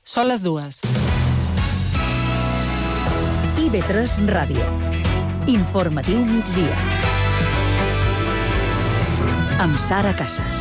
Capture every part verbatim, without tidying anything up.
Són les dues. I B tres Ràdio. Informatiu migdia. Amb Sara Casas.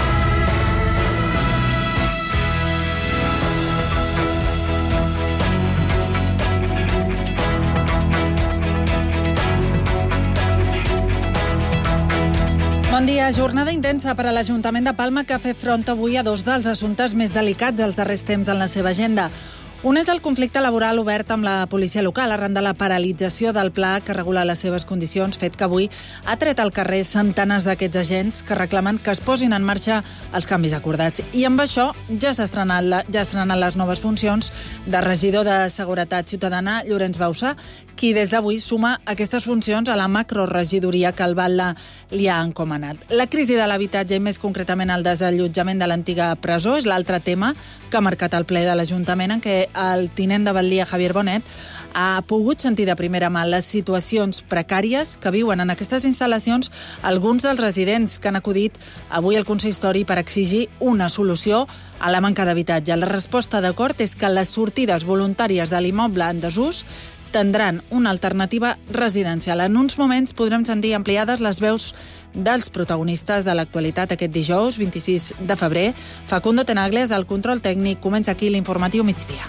Bon dia. Jornada intensa per a l'Ajuntament de Palma, que ha fet front avui a dos dels assumptes més delicats dels darrers temps en la seva agenda. Un és el conflicte laboral obert amb la policia local arran de la paralització del pla que regula les seves condicions, fet que avui ha tret al carrer centenars d'aquests agents que reclamen que es posin en marxa els canvis acordats. I amb això ja s'ha estrenat, ja estrenat les noves funcions de regidor de Seguretat Ciutadana, Llorenç Bauçà, qui des d'avui suma aquestes funcions a la macroregidoria que el Batlle li ha encomanat. La crisi de l'habitatge i més concretament el desallotjament de l'antiga presó és l'altre tema que ha marcat el ple de l'Ajuntament, en què el tinent de Batllia, Javier Bonet, ha pogut sentir de primera mà les situacions precàries que viuen en aquestes instal·lacions alguns dels residents que han acudit avui al consistori per exigir una solució a la manca d'habitatge. La resposta d'acord és que les sortides voluntàries de l'immoble en desús tindran una alternativa residencial. En uns moments podrem sentir ampliades les veus dels protagonistes de l'actualitat aquest dijous, vint-i-sis de febrer. Facundo Tenagles, al control tècnic. Comença aquí l'informatiu migdia.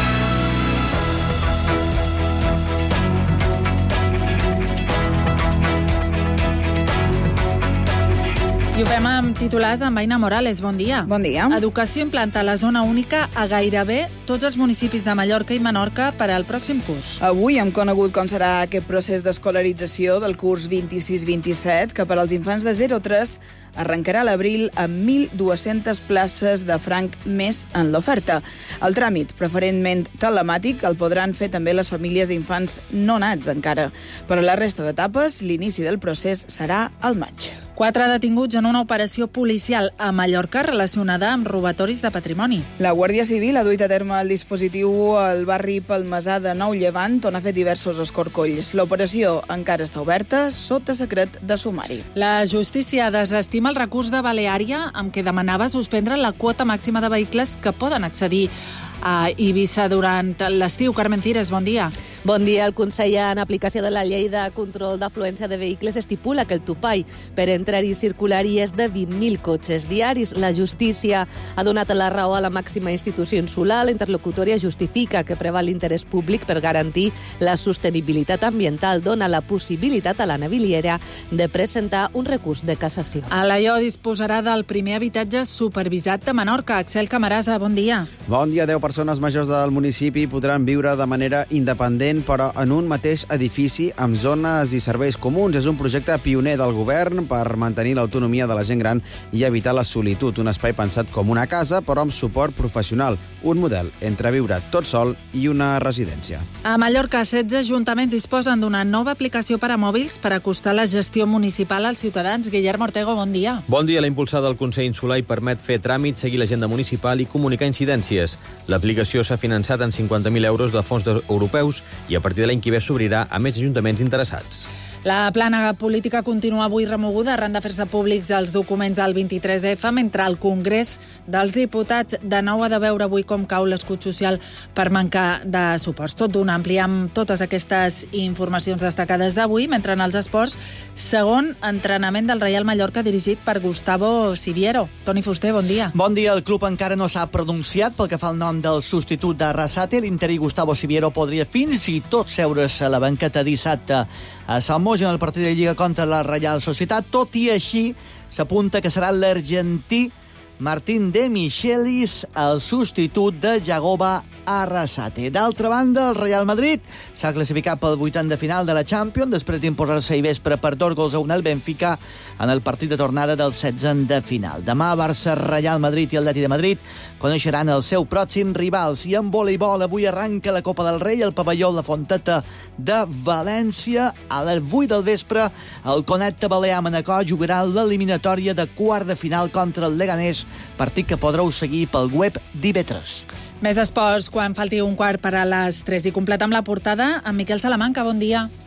I ho fem amb titulars amb Aina Morales. Bon dia. Bon dia. Educació implanta la zona única a gairebé tots els municipis de Mallorca i Menorca per al pròxim curs. Avui hem conegut com serà aquest procés d'escolarització del curs vint-i-sis vint-i-set, que per als infants de zero a tres arrencarà a l'abril amb mil dues-centes places de franc més en l'oferta. El tràmit, preferentment telemàtic, el podran fer també les famílies d'infants no nats encara. Per a la resta d'etapes, l'inici del procés serà al maig. Quatre detinguts en una operació policial a Mallorca relacionada amb robatoris de patrimoni. La Guàrdia Civil ha duit a terme el dispositiu al barri Palmesà de Nou Llevant, on ha fet diversos escorcolls. L'operació encara està oberta sota secret de sumari. La justícia desestima el recurs de Baleària amb què demanava suspendre la quota màxima de vehicles que poden accedir a Eivissa durant l'estiu. Carmen Cires, bon dia. Bon dia. El Consell, en aplicació de la llei de control d'afluència de vehicles, estipula que el topall per entrar i circular-hi és de vint mil cotxes diaris. La justícia ha donat la raó a la màxima institució insular. La interlocutòria justifica que preval l'interès públic per garantir la sostenibilitat ambiental. Dona la possibilitat a la naviliera de presentar un recurs de cassació. Alaior disposarà del primer habitatge supervisat de Menorca. Axel Camarasa, bon dia. Bon dia. deu persones majors del municipi podran viure de manera independent, però en un mateix edifici amb zones i serveis comuns. És un projecte pioner del govern per mantenir l'autonomia de la gent gran i evitar la solitud. Un espai pensat com una casa, però amb suport professional. Un model entre viure tot sol i una residència. A Mallorca, setze ajuntaments disposen d'una nova aplicació per a mòbils per acostar la gestió municipal als ciutadans. Guillermo Ortego, bon dia. Bon dia. La impulsada del Consell Insular i permet fer tràmits, seguir l'agenda municipal i comunicar incidències. L'aplicació s'ha finançat en cinquanta mil euros de fons europeus i a partir de l'any que ve s'obrirà a més ajuntaments interessats. La plana política continua avui remoguda arran de fer-se públics els documents del vint-i-tres efa, mentre el Congrés dels Diputats de nou ha de veure avui com cau l'escut social per mancar de suports. Tot d'un ampli amb totes aquestes informacions destacades d'avui, mentre en els esports, segon entrenament del Reial Mallorca dirigit per Gustavo Siviero. Toni Fuster, bon dia. Bon dia. El club encara no s'ha pronunciat pel que fa al nom del substitut de Arrasate. L'interí Gustavo Siviero podria fins i tot seure's a la banqueta dissabte a Salmós en el partit de Lliga contra la Reial Societat. Tot i així, s'apunta que serà l'argentí Martín de Michelis, el substitut de Jagoba Arrasate. D'altra banda, el Real Madrid s'ha classificat pel vuitant de final de la Champions després d'imposar-se ahir vespre per dos gols a un al Benfica en el partit de tornada del setzè de final. Demà, Barça, Real Madrid i Atleti de Madrid coneixeran els seus pròxims rivals. I en voleibol, avui arranca la Copa del Rei al pavelló La Fonteta de València. A les vuit del vespre, el Connecta Balear-Manacor jugarà l'eliminatòria de quart de final contra el Leganés, partit que podreu seguir pel web d'I B tres. Més esports quan falti un quart per a les tres. I completar amb la portada amb Miquel Salamanca. Bon dia.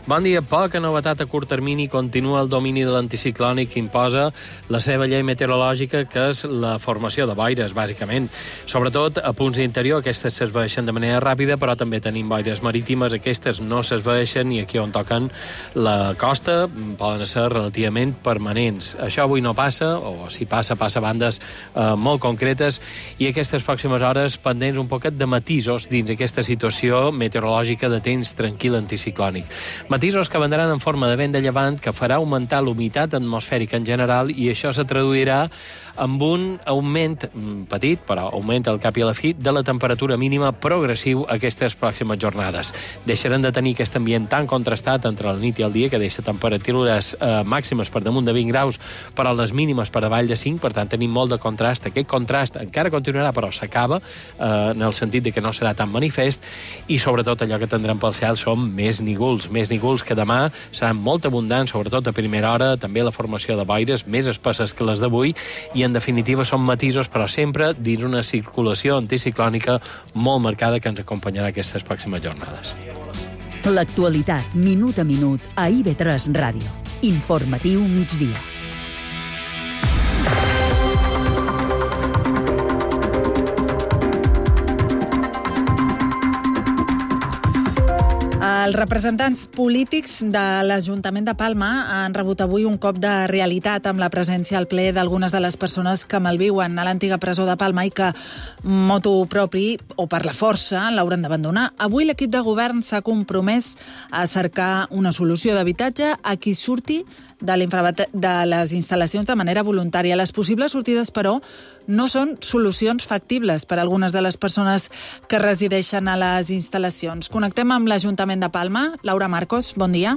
Bon dia. Poca novetat a curt termini. Continua el domini de l'anticiclònic que imposa la seva llei meteorològica, que és la formació de boires, bàsicament. Sobretot a punts d'interior, aquestes s'esvaeixen de manera ràpida, però també tenim boires marítimes. Aquestes no s'esvaeixen i aquí on toquen la costa poden ser relativament permanents. Això avui no passa, o si passa, passa a bandes eh, molt concretes, i aquestes pròximes hores pendents un poquet de matisos dins aquesta situació meteorològica de temps tranquil anticiclònic. Matisos que vendran en forma de vent de llevant que farà augmentar l'humitat atmosfèrica en general, i això se traduirà amb un augment petit, però augment al cap i a la fi, de la temperatura mínima progressiu aquestes pròximes jornades. Deixaran de tenir aquest ambient tan contrastat entre la nit i el dia, que deixa temperatures eh, màximes per damunt de vint graus, però les mínimes per avall de cinc, per tant tenim molt de contrast. Aquest contrast encara continuarà, però s'acaba, eh, en el sentit de que no serà tan manifest, i sobretot allò que tindrem pel cel són més nígols, més nígols que demà seran molt abundants, sobretot a primera hora, també la formació de boires més espesses que les d'avui, i en definitiva són matisos, però sempre dins una circulació anticiclònica molt marcada que ens acompanyarà aquestes pròximes jornades. L'actualitat, minut a minut, a I V tres Ràdio. Informatiu migdia. Els representants polítics de l'Ajuntament de Palma han rebut avui un cop de realitat amb la presència al ple d'algunes de les persones que malviuen a l'antiga presó de Palma i que, motu propi o per la força, l'hauran d'abandonar. Avui l'equip de govern s'ha compromès a cercar una solució d'habitatge a qui surti de, de les instal·lacions de manera voluntària. Les possibles sortides, però, no són solucions factibles per a algunes de les persones que resideixen a les instal·lacions. Connectem amb l'Ajuntament de Palma. Laura Marcos, bon dia.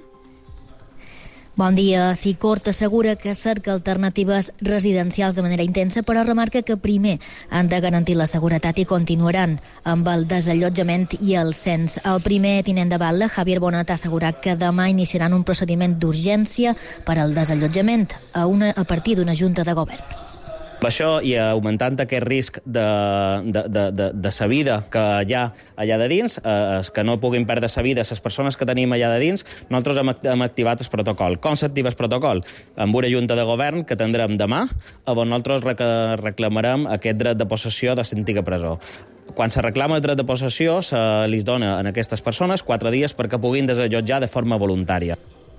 Bon dia. Sicort assegura que cerca alternatives residencials de manera intensa, però remarca que primer han de garantir la seguretat i continuaran amb el desallotjament i el cens. El primer tinent de batlle, Javier Bonat, ha assegurat que demà iniciaran un procediment d'urgència per al desallotjament a, una, a partir d'una junta de govern. Això, i augmentant aquest risc de, de, de, de, de sa vida que hi ha allà de dins, eh, que no puguin perdre sa vida les persones que tenim allà de dins, nosaltres hem, hem activat el protocol. Com s'activa el protocol? Amb una junta de govern que tindrem demà, on nosaltres reclamarem aquest dret de possessió de l'antiga presó. Quan se reclama el dret de possessió, se li dona a aquestes persones quatre dies perquè puguin desallotjar de forma voluntària.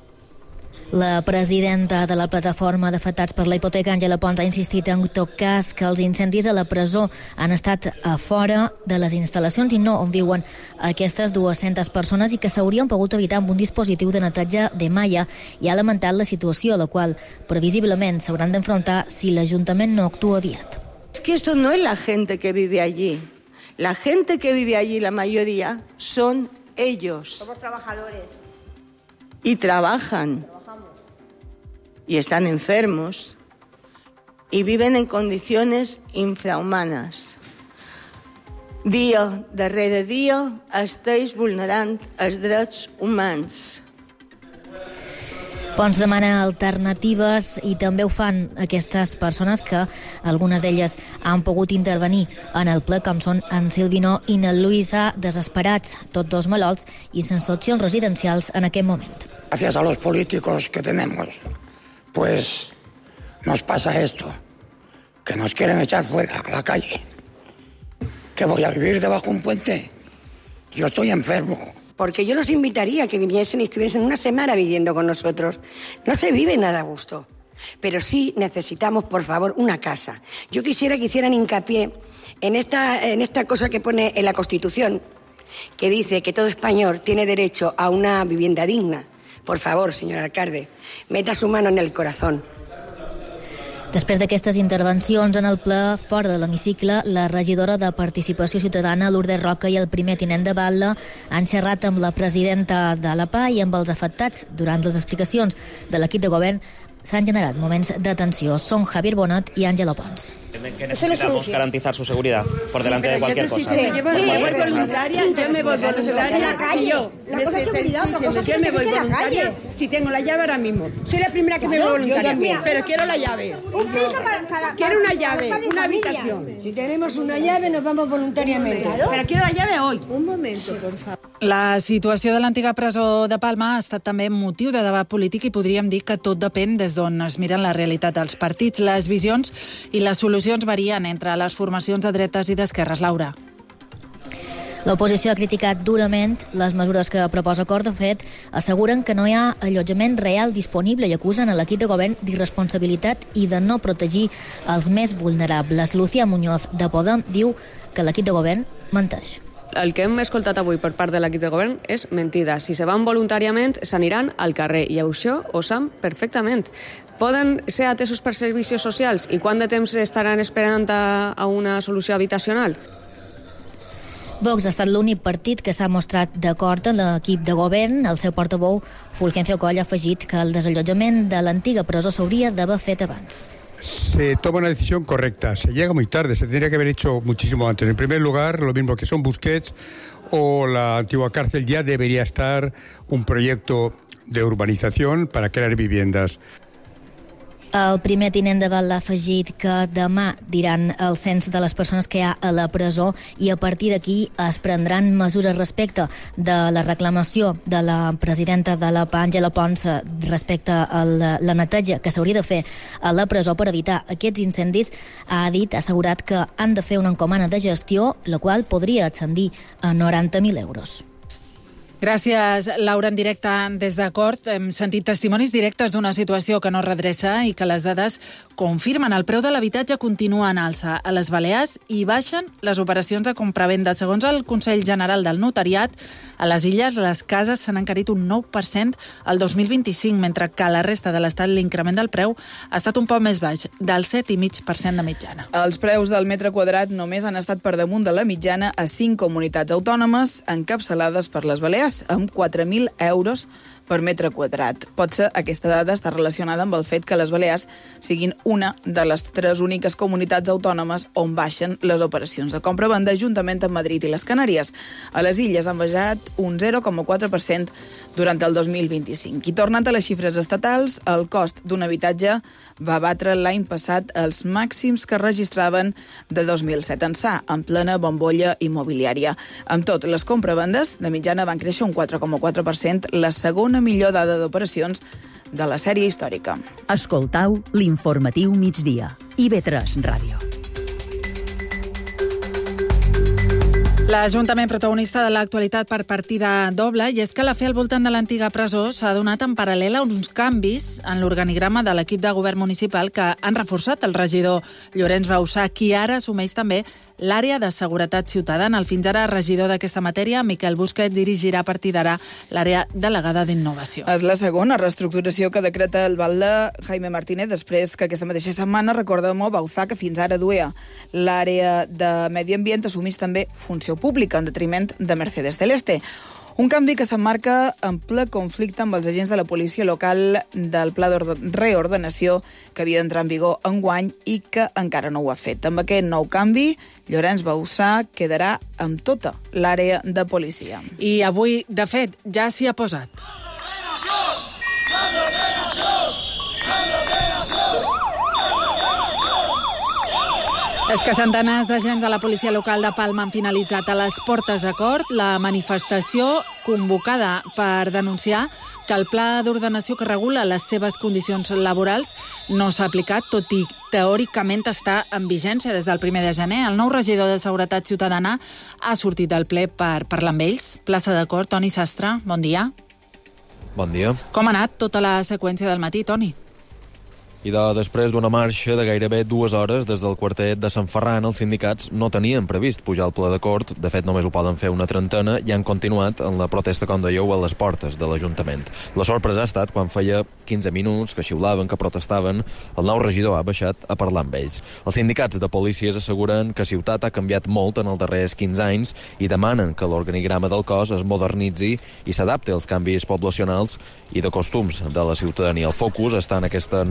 La presidenta de la plataforma d'afectats per la hipoteca, Àngela Pons, ha insistit en tot cas que els incendis a la presó han estat a fora de les instal·lacions i no on viuen aquestes dues-centes persones, i que s'haurien pogut evitar amb un dispositiu de neteja de malla, i ha lamentat la situació a la qual previsiblement s'hauran d'enfrontar si l'Ajuntament no actua aviat. Es que esto no es la gente que vive allí. La gente que vive allí, la mayoría, son ellos. Somos trabajadores. Y trabajan. Y están enfermos y viven en condiciones infrahumanes. Dia darrere dia esteu vulnerant els drets humans. Pons demana alternatives i també ho fan aquestes persones, que algunes d'elles han pogut intervenir en el ple, com són en Silvino i na Luisa, desesperats, tots dos malalts i sense opcions residencials en aquest moment. Gracias a los políticos que tenemos, pues nos pasa esto, que nos quieren echar fuera a la calle. ¿Que voy a vivir debajo de un puente? Yo estoy enfermo. Porque yo los invitaría a que viniesen y estuviesen una semana viviendo con nosotros. No se vive nada a gusto, pero sí necesitamos, por favor, una casa. Yo quisiera que hicieran hincapié en esta, en esta cosa que pone en la Constitución, que dice que todo español tiene derecho a una vivienda digna. Por favor, señor alcalde, meta su mano en el corazón. Després d'aquestes intervencions en el ple fora de l'hemicicle, la regidora de Participació Ciutadana, Lourdes Roca, i el primer tinent de batlle han xerrat amb la presidenta de la P A i amb els afectats. Durant les explicacions de l'equip de govern s'han generat moments de tensió. Són Javier Bonat i Àngela Pons. Hem de que necesitamos garantizar su seguridad por delante de cualquier cosa. Si me llevo voluntaria, yo me voy voluntaria a la calle. Yo me voy voluntaria si tengo la llave ahora mismo. Soy la primera que me voy voluntaria, pero quiero la llave. Un piso para cada... Quiero una llave, una habitación. Si tenemos una llave, nos vamos voluntariamente. Pero quiero la llave hoy. Un momento, por favor. La situació de l'antiga presó de Palma ha estat també motiu de debat polític i podríem dir que tot depèn des d'on es miren la realitat dels partits. Les visions i les solucions varien entre les formacions de dretes i d'esquerres. Laura. L'oposició ha criticat durament les mesures que proposa Acord. De fet, asseguren que no hi ha allotjament real disponible i acusen a l'equip de govern d'irresponsabilitat i de no protegir els més vulnerables. Lucía Muñoz, de Podem, diu que l'equip de govern menteix. El que hem escoltat avui per part de l'equip de govern és mentida. Si se van voluntàriament, s'aniran al carrer, i això ho sap perfectament. Poden ser atesos per servicis socials i quant de temps estaran esperant a, a una solució habitacional? Vox ha estat l'únic partit que s'ha mostrat d'acord amb l'equip de govern. El seu portaveu, Fulgencio Coll, ha afegit que el desallotjament de l'antiga presó s'hauria d'haver fet abans. Se toma una decisión correcta, se llega muy tarde, se tendría que haber hecho muchísimo antes. En primer lugar, lo mismo que son Busquets o la antigua cárcel, ya debería estar un proyecto de urbanización para crear viviendas. El primer tinent de Val ha afegit que demà diran el cens de les persones que hi ha a la presó i a partir d'aquí es prendran mesures respecte de la reclamació de la presidenta de la P A, Àngela Pons, respecte a la, la neteja que s'hauria de fer a la presó per evitar aquests incendis. Ha dit, ha assegurat que han de fer una encomana de gestió, la qual podria ascendir a noranta mil euros. Gràcies, Laura, en directe des d'Acord. Hem sentit testimonis directes d'una situació que no redreça i que les dades confirmen. El preu de l'habitatge continua en alça a les Balears i baixen les operacions de compravenda. Segons el Consell General del Notariat, a les Illes les cases s'han encarit un nou per cent el dos mil vint-i-cinc, mentre que a la resta de l'Estat l'increment del preu ha estat un poc més baix, del set coma cinc per cent de mitjana. Els preus del metre quadrat només han estat per damunt de la mitjana a cinc comunitats autònomes encapçalades per les Balears, amb quatre mil euros per metre quadrat. Potser aquesta dada està relacionada amb el fet que les Balears siguin una de les tres úniques comunitats autònomes on baixen les operacions de compra-venda juntament amb Madrid i les Canàries. A les Illes han baixat un zero coma quatre per cent durant el dos mil vint-i-cinc. I tornant a les xifres estatals, el cost d'un habitatge va batre l'any passat els màxims que registraven de dos mil set ençà, en plena bombolla immobiliària. Amb tot, les compravendes de mitjana van créixer un quatre coma quatre per cent, la segona millor dada d'operacions de la sèrie històrica. Escoltau l'informatiu migdia. I B tres Ràdio. L'Ajuntament protagonista de l'actualitat per partida doble, i és que l'afer al voltant de l'antiga presó s'ha donat en paral·lel a uns canvis en l'organigrama de l'equip de govern municipal que han reforçat el regidor Llorenç Bauçà, qui ara assumeix també l'àrea de seguretat ciutadana. El fins ara regidor d'aquesta matèria, Miquel Busquets, dirigirà a partir d'ara l'àrea delegada d'innovació. És la segona reestructuració que decreta el val de Jaime Martínez, després que aquesta mateixa setmana, recordem-ho, Bauzá, que fins ara duia l'àrea de Medi Ambient, assumís també funció pública en detriment de Mercedes Celeste. Un canvi que s'emmarca en ple conflicte amb els agents de la policia local del pla de reordenació que havia d'entrar en vigor enguany i que encara no ho ha fet. Amb aquest nou canvi, Llorenç Bauçà quedarà amb tota l'àrea de policia. I avui, de fet, ja s'hi ha posat. És que centenars d'agents de la policia local de Palma han finalitzat a les portes d'Acord la manifestació convocada per denunciar que el pla d'ordenació que regula les seves condicions laborals no s'ha aplicat, tot i teòricament està en vigència des del primer de gener. El nou regidor de Seguretat Ciutadana ha sortit del ple per parlar amb ells. Plaça d'Acord, Toni Sastre, bon dia. Bon dia. Com ha anat tota la seqüència del matí, Toni? I de, després d'una marxa de gairebé dues hores des del quartet de Sant Ferran, els sindicats no tenien previst pujar al ple d'acord. De fet, només ho poden fer una trentena i han continuat en la protesta, com dèieu, a les portes de l'Ajuntament. La sorpresa ha estat quan feia quinze minuts que xiulaven, que protestaven, el nou regidor ha baixat a parlar amb ells. Els sindicats de policies asseguren que Ciutat ha canviat molt en els darrers quinze anys i demanen que l'organigrama del cos es modernitzi i s'adapti als canvis poblacionals i de costums de la ciutadania. El focus està en aquesta nova organització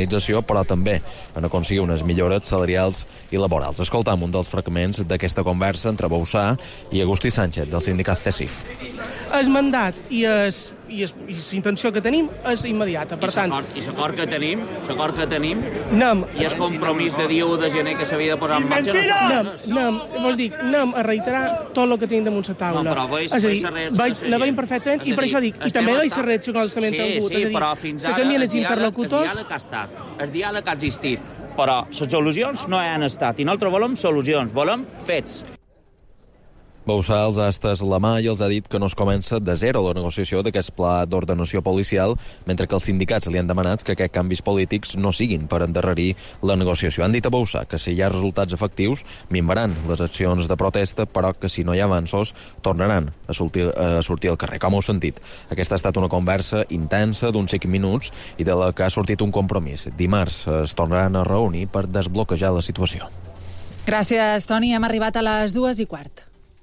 descarbonització, però també en aconseguir unes millores salarials i laborals. Escoltam un dels fragments d'aquesta conversa entre Bouçà i Agustí Sánchez, del sindicat CESIF. El mandat i es i la intenció que tenim és immediata. Per tant, I l'acord que tenim, l'acord que tenim, anem, i el compromís de dia u de gener que s'havia de posar en marxa... Anem, anem, vol dir, anem a reiterar tot el que tenim damunt la taula. No, però veig, és a dir, veig la reacció veig, la veiem perfectament i per això dic, i també veig la reacció que els també han tingut. Sí, sí, però fins ara el diàleg, el diàleg ha estat, el diàleg ha existit, però les solucions no han estat, i nosaltres volem solucions, volem fets. Bouçà els ha estès la mà i els ha dit que no es comença de zero la negociació d'aquest pla d'ordenació policial, mentre que els sindicats li han demanat que aquests canvis polítics no siguin per endarrerir la negociació. Han dit a Bouçà que si hi ha resultats efectius, minvaran les accions de protesta, però que si no hi ha avanços, tornaran a sortir, a sortir al carrer. Com heu sentit? Aquesta ha estat una conversa intensa d'uns cinc minuts i de la que ha sortit un compromís. Dimarts es tornaran a reunir per desbloquejar la situació. Gràcies, Toni. Hem arribat a les dues i quart.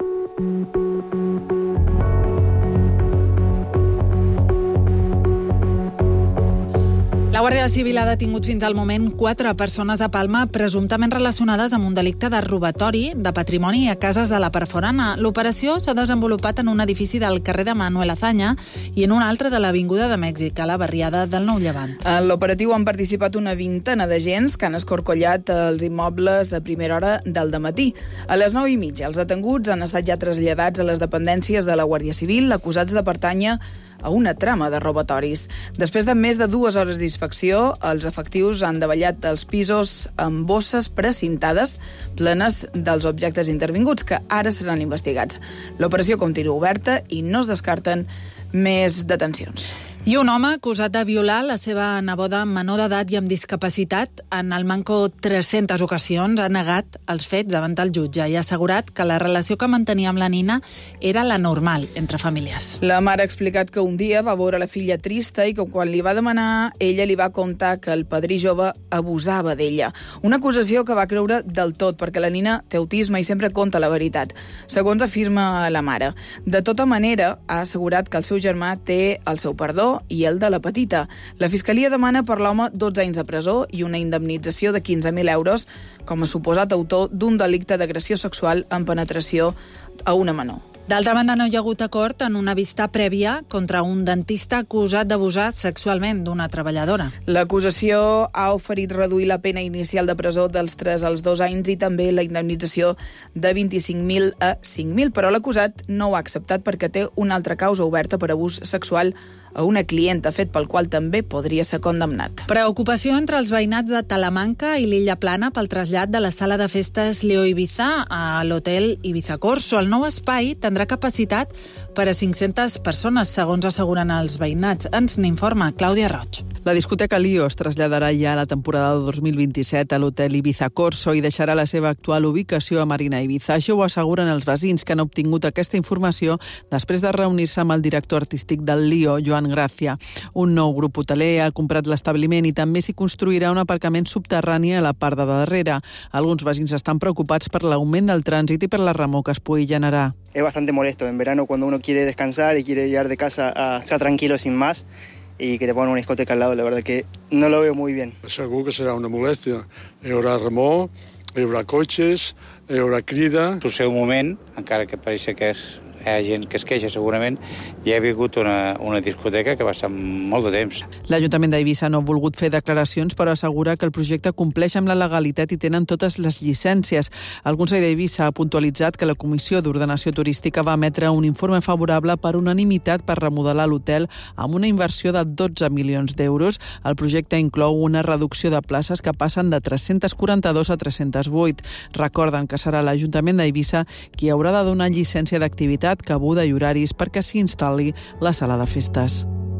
La Guàrdia Civil ha detingut fins al moment quatre persones a Palma presumptament relacionades amb un delicte de robatori de patrimoni a cases de la Perforana. L'operació s'ha desenvolupat en un edifici del carrer de Manuel Azaña i en un altre de l'Avinguda de Mèxic, a la barriada del Nou Llevant. En l'operatiu han participat una vintena d'agents que han escorcollat els immobles a primera hora del dematí. A les nou i mitja, els detenguts han estat ja traslladats a les dependències de la Guàrdia Civil, acusats de pertànyer a una trama de robatoris. Després de més de dues hores d'inspecció, els efectius han davallat els pisos amb bosses precintades plenes dels objectes intervinguts, que ara seran investigats. L'operació continua oberta i no es descarten més detencions. I un home acusat de violar la seva neboda menor d'edat i amb discapacitat en el manco tres-centes ocasions ha negat els fets davant el jutge i ha assegurat que la relació que mantenia amb la nina era la normal entre famílies. La mare ha explicat que un dia va veure la filla trista i que quan li va demanar, ella li va contar que el padrí jove abusava d'ella. Una acusació que va creure del tot perquè la nina té autisme i sempre conta la veritat, segons afirma la mare. De tota manera, ha assegurat que el seu germà té el seu perdó i el de la petita. La Fiscalia demana per l'home dotze anys de presó i una indemnització de quinze mil euros com a suposat autor d'un delicte d'agressió sexual amb penetració a una menor. D'altra banda, no hi ha hagut acord en una vista prèvia contra un dentista acusat d'abusar sexualment d'una treballadora. L'acusació ha oferit reduir la pena inicial de presó dels tres als dos anys i també la indemnització de vint-i-cinc mil a cinc mil, però l'acusat no ho ha acceptat perquè té una altra causa oberta per abús sexual a una clienta, fet pel qual també podria ser condemnat. Preocupació entre els veïnats de Talamanca i l'Illa Plana pel trasllat de la sala de festes Leo Ibiza a l'hotel Ibiza Corso. El nou espai tindrà capacitat per a cinc-centes persones, segons asseguren els veïnats. Ens n'informa Clàudia Roig. La discoteca Lio es traslladarà ja a la temporada de dos mil vint-i-set a l'hotel Ibiza Corso i deixarà la seva actual ubicació a Marina Ibiza. Això ho asseguren els veïns que han obtingut aquesta informació després de reunir-se amb el director artístic del Lio, Joan Gràcia. Un nou grup hoteler ha comprat l'establiment i també s'hi construirà un aparcament subterrani a la part de darrere. Alguns veïns estan preocupats per l'augment del trànsit i per la remor que es pugui generar. Es bastante molesto en verano cuando uno quiere descansar y quiere llegar de casa a estar tranquilo sin más y que te pongan una discoteca al lado, la verdad que no lo veo muy bien. Segur que serà una molèstia. Hi haurà remor, hi haurà cotxes, hi haurà crida. Al seu moment, encara que pareixi que és hi ha gent que es queixa segurament, hi ha hagut una, una discoteca que va estar molt de temps. L'Ajuntament d'Eivissa no ha volgut fer declaracions, però assegura que el projecte compleix amb la legalitat i tenen totes les llicències. El Consell d'Eivissa ha puntualitzat que la Comissió d'Ordenació Turística va emetre un informe favorable per unanimitat per remodelar l'hotel amb una inversió de dotze milions d'euros. El projecte inclou una reducció de places que passen de tres-cents quaranta-dos a tres-cents vuit. Recorden que serà l'Ajuntament d'Eivissa qui haurà de donar llicència d'activitat, cabuda i horaris perquè s'hi instal·li la sala de festes.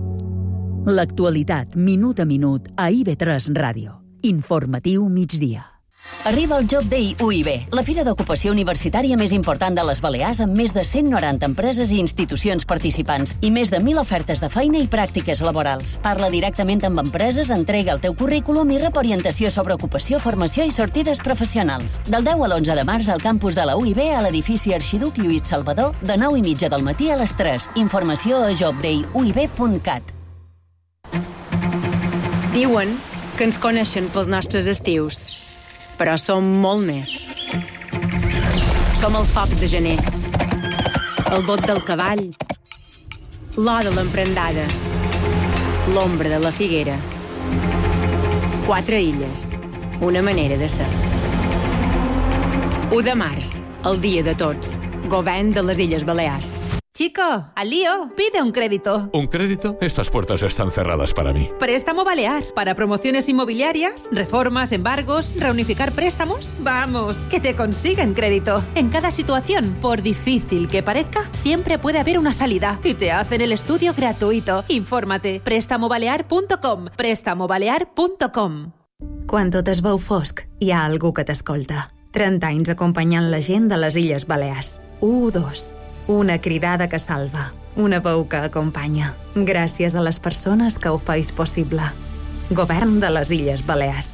L'actualitat, minut a minut, a I B tres Ràdio. Informatiu migdia. Arriba el Job Day U I B, la fira d'ocupació universitària més important de les Balears amb més de cent noranta empreses i institucions participants i més de mil ofertes de feina i pràctiques laborals. Parla directament amb empreses, entrega el teu currículum i rep orientació sobre ocupació, formació i sortides professionals. Del deu a l'onze de març al campus de la U I B a l'edifici Arxiduc Lluís Salvador de nou i mitja del matí a les tres. Informació a job day u i b punt cat. Diuen que ens coneixen pels nostres estius, però som molt més. Som el foc de gener, el bot del cavall, l'or de l'emprendada, l'ombra de la figuera. Quatre illes, una manera de ser. u de març, el dia de tots. Govern de les Illes Balears. Chico, al lío, pide un crédito. ¿Un crédito? Estas puertas están cerradas para mí. Préstamo Balear. Para promociones inmobiliarias, reformas, embargos, reunificar préstamos. Vamos, que te consiguen crédito. En cada situación, por difícil que parezca, siempre puede haber una salida. Y te hacen el estudio gratuito. Infórmate. préstamo balear punto com. préstamo balear punto com. Quan tot es veu fosc, hi ha algú que t'escolta. trenta anys acompanyant la gent de les Illes Balears. u dos. Una cridada que salva. Una veu que acompanya. Gràcies a les persones que ho feis possible. Govern de les Illes Balears.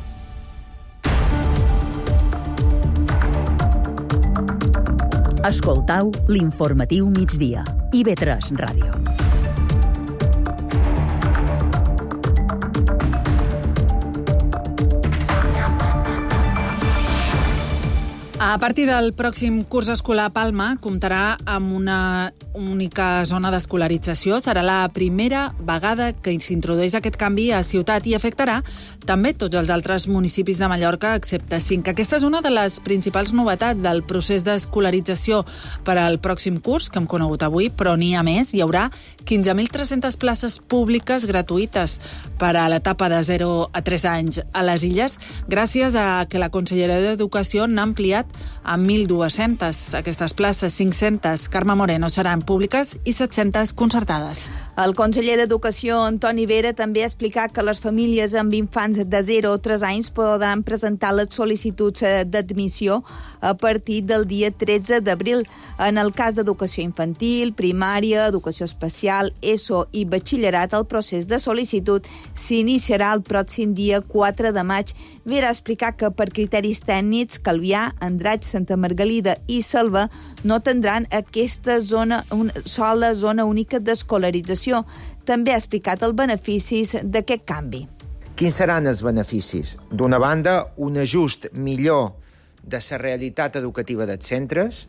Escoltau l'informatiu migdia. I V tres Ràdio. A partir del pròxim curs escolar, Palma comptarà amb una única zona d'escolarització. Serà la primera vegada que s'introdueix aquest canvi a Ciutat i afectarà també tots els altres municipis de Mallorca, excepte cinc. Aquesta és una de les principals novetats del procés d'escolarització per al pròxim curs, que hem conegut avui, però n'hi ha més. Hi haurà quinze mil tres-centes places públiques gratuïtes per a l'etapa de zero a tres anys a les Illes, gràcies a que la Conselleria d'Educació n'ha ampliat a mil dues-centes aquestes places, cinc-centes, Carme Moreno, seran públiques i set-centes concertades. El conseller d'Educació, Antoni Vera, també ha explicat que les famílies amb infants de zero a tres anys podran presentar les sol·licituds d'admissió a partir del dia tretze d'abril. En el cas d'educació infantil, primària, educació especial, E S O i batxillerat, el procés de sol·licitud s'iniciarà el pròxim dia quatre de maig. Vera ha explicat que per criteris tècnics, Calvià, Andratx, Santa Margalida i Selva no tindran aquesta zona, una sola zona única d'escolarització. També ha explicat els beneficis d'aquest canvi. Quins seran els beneficis? D'una banda, un ajust millor de la realitat educativa dels centres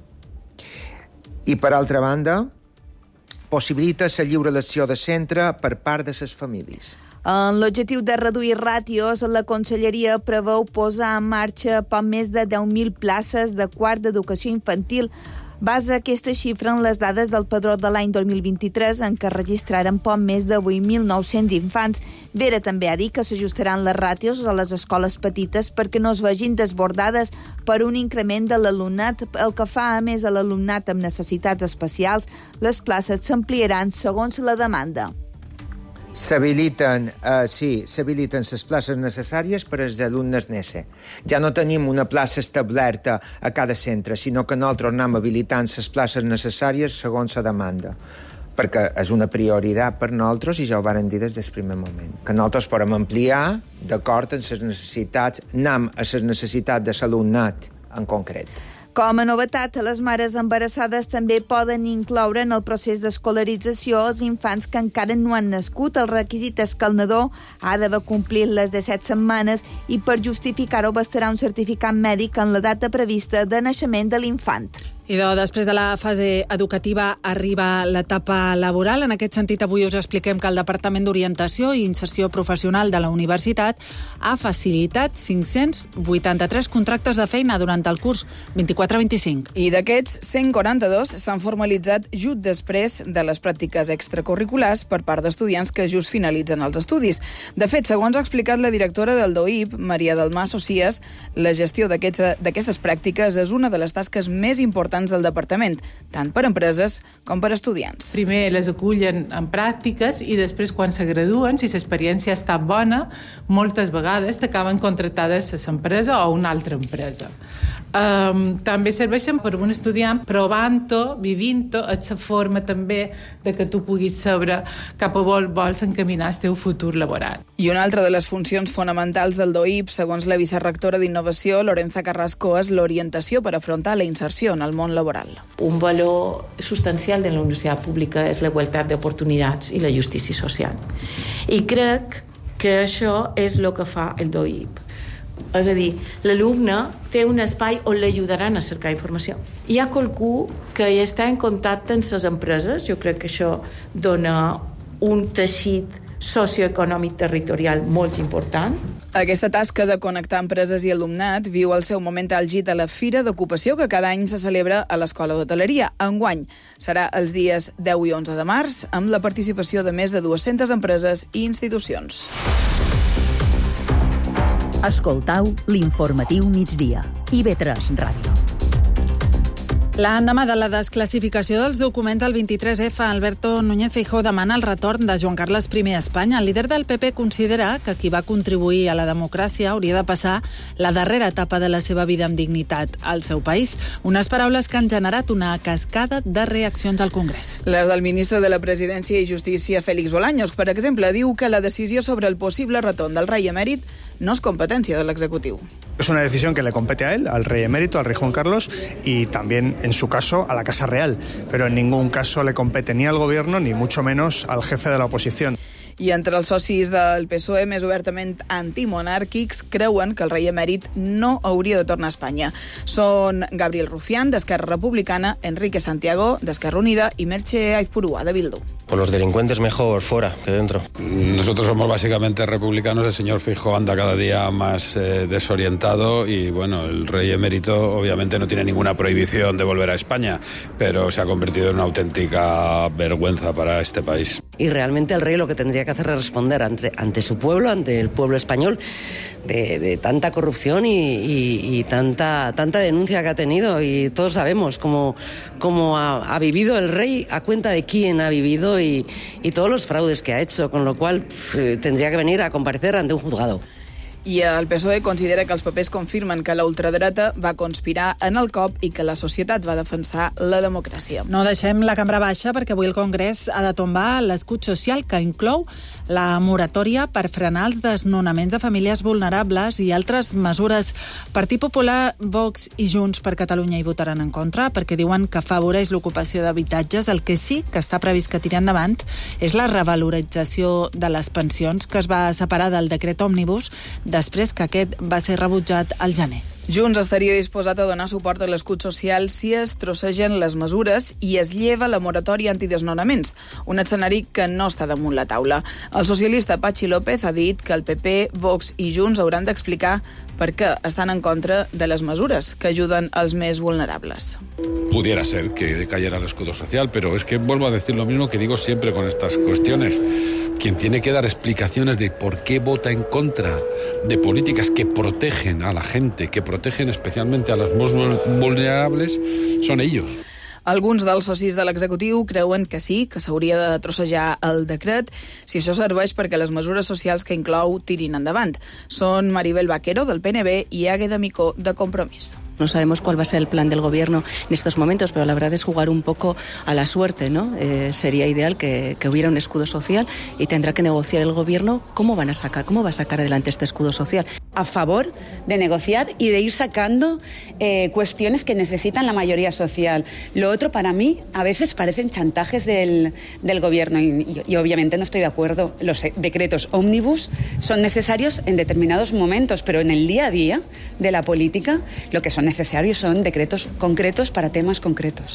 i, per altra banda, possibilita la lliure elecció de centre per part de les famílies. En l'objectiu de reduir ràtios, la Conselleria preveu posar en marxa poc més de deu mil places de quart d'educació infantil. Basa aquesta xifra en les dades del padró de l'any dos mil vint-i-tres, en què registraren poc més de vuit mil nou-cents infants. Vera també ha dit que s'ajustaran les ràtios a les escoles petites perquè no es vegin desbordades per un increment de l'alumnat. El que fa, a més, a l'alumnat amb necessitats especials, les places s'ampliaran segons la demanda. S'habiliten, eh, sí, s'habiliten les places necessàries per als alumnes N E S E. Ja no tenim una plaça establerta a cada centre, sinó que nosaltres anem habilitant les places necessàries segons la demanda, perquè és una prioritat per nosaltres i ja ho vàrem dir des del primer moment, que nosaltres podem ampliar d'acord amb les necessitats, anem a les necessitats de l'alumnat en concret. Com a novetat, les mares embarassades també poden incloure en el procés d'escolarització els infants que encara no han nascut. El requisit és que el nadó ha d'haver complit les disset setmanes i per justificar-ho bastarà un certificat mèdic en la data prevista de naixement de l'infant. I de, després de la fase educativa arriba l'etapa laboral. En aquest sentit, avui us expliquem que el Departament d'Orientació i Inserció Professional de la Universitat ha facilitat cinc-cents vuitanta-tres contractes de feina durant el curs vint-i-quatre vint-i-cinc. I d'aquests, cent quaranta-dos s'han formalitzat just després de les pràctiques extracurriculars per part d'estudiants que just finalitzen els estudis. De fet, segons ha explicat la directora del D O I P, Maria del Mas Socias, la gestió d'aquestes pràctiques és una de les tasques més importants del departament, tant per empreses com per estudiants. Primer les acullen en pràctiques i després, quan se graduen, si l'experiència està bona, moltes vegades t'acaben contractades l'empresa o una altra empresa. Um, també serveixen per un estudiant provant-ho, vivint-ho, és la forma també de que tu puguis saber cap a on vols encaminar el teu futur laboral. I una altra de les funcions fonamentals del D O I P, segons la vicerrectora d'Innovació, Lorenza Carrasco, és l'orientació per afrontar la inserció en el món laboral. Un valor substancial de la universitat pública és la igualtat d'oportunitats i la justícia social. I crec que això és el que fa el D O I P. És a dir, l'alumne té un espai on l'ajudaran a cercar informació. Hi ha qualcú que hi està en contacte amb les empreses, jo crec que això dona un teixit socioeconòmic territorial molt important. Aquesta tasca de connectar empreses i alumnat viu el seu moment àlgid a la Fira d'Ocupació que cada any se celebra a l'Escola d'Hoteleria. Enguany serà els dies deu i onze de març amb la participació de més de dues-centes empreses i institucions. Escoltau l'informatiu migdia. I B tres Ràdio. L'endemà de la desclassificació dels documents del vint-i-tres efa, Alberto Núñez Feijóo demana el retorn de Joan Carles primer a Espanya. El líder del P P considera que qui va contribuir a la democràcia hauria de passar la darrera etapa de la seva vida amb dignitat al seu país. Unes paraules que han generat una cascada de reaccions al Congrés. Les del ministre de la Presidència i Justícia, Félix Bolaños, per exemple, diu que la decisió sobre el possible retorn del rei emèrit no es competència de l'executiu. Es una decisión que le compete a él, al rey emérito, al rey Juan Carlos, y también, en su caso, a la Casa Real. Pero en ningún caso le compete ni al gobierno, ni mucho menos al jefe de la oposición. I entre els socis del P S O E més obertament antimonàrquics creuen que el rei emèrit no hauria de tornar a Espanya. Són Gabriel Rufián, d'Esquerra Republicana, Enrique Santiago, d'Esquerra Unida, i Merche Aizpurúa, de Bildu. Por los delincuentes mejor fuera que dentro. Nosotros somos básicamente republicanos. El señor Feijóo anda cada día más eh, desorientado y, bueno, el rey emérito obviamente no tiene ninguna prohibición de volver a España, pero se ha convertido en una auténtica vergüenza para este país. Y realmente el rey lo que tendría que hacer es responder ante, ante su pueblo, ante el pueblo español, de, de tanta corrupción y, y, y tanta, tanta denuncia que ha tenido. Y todos sabemos cómo, cómo ha, ha vivido el rey, a cuenta de quién ha vivido y, y todos los fraudes que ha hecho, con lo cual eh, tendría que venir a comparecer ante un juzgado. I el P S O E considera que els papers confirmen que la ultradreta va conspirar en el cop i que la societat va defensar la democràcia. No deixem la cambra baixa perquè avui el Congrés ha de tombar l'escut social que inclou la moratòria per frenar els desnonaments de famílies vulnerables i altres mesures. Partit Popular, Vox i Junts per Catalunya hi votaran en contra perquè diuen que afavoreix l'ocupació d'habitatges. El que sí que està previst que tiri endavant és la revalorització de les pensions que es va separar del decret òmnibus després que aquest va ser rebutjat al gener. Junts estaria disposat a donar suport a l'escut social si es trossegen les mesures i es lleva la moratòria antidesnonaments, un escenari que no està damunt la taula. El socialista Patxi López ha dit que el P P, Vox i Junts hauran d'explicar per què estan en contra de les mesures que ajuden als més vulnerables. Pudiera ser que cayera el escudo social, pero es que vuelvo a decir lo mismo que digo siempre con estas cuestiones. Quien tiene que dar explicaciones de por qué vota en contra de políticas que protegen a la gente, que protegen especialmente a los más vulnerables, son ellos. Alguns dels socis de l'executiu creuen que sí, que s'hauria de trossejar el decret si això serveix perquè les mesures socials que inclou tirin endavant. Són Maribel Vaquero, del P N B, i Águeda Micó, de Compromís. No sabemos cuál va a ser el plan del gobierno en estos momentos, pero la verdad es jugar un poco a la suerte, ¿no? Eh, sería ideal que, que hubiera un escudo social y tendrá que negociar el gobierno cómo van a sacar, cómo va a sacar adelante este escudo social. A favor de negociar y de ir sacando eh, cuestiones que necesitan la mayoría social. Lo otro, para mí, a veces parecen chantajes del, del gobierno y, y, y obviamente no estoy de acuerdo. Los decretos ómnibus son necesarios en determinados momentos, pero en el día a día de la política lo que son necesarios son decretos concretos para temas concretos.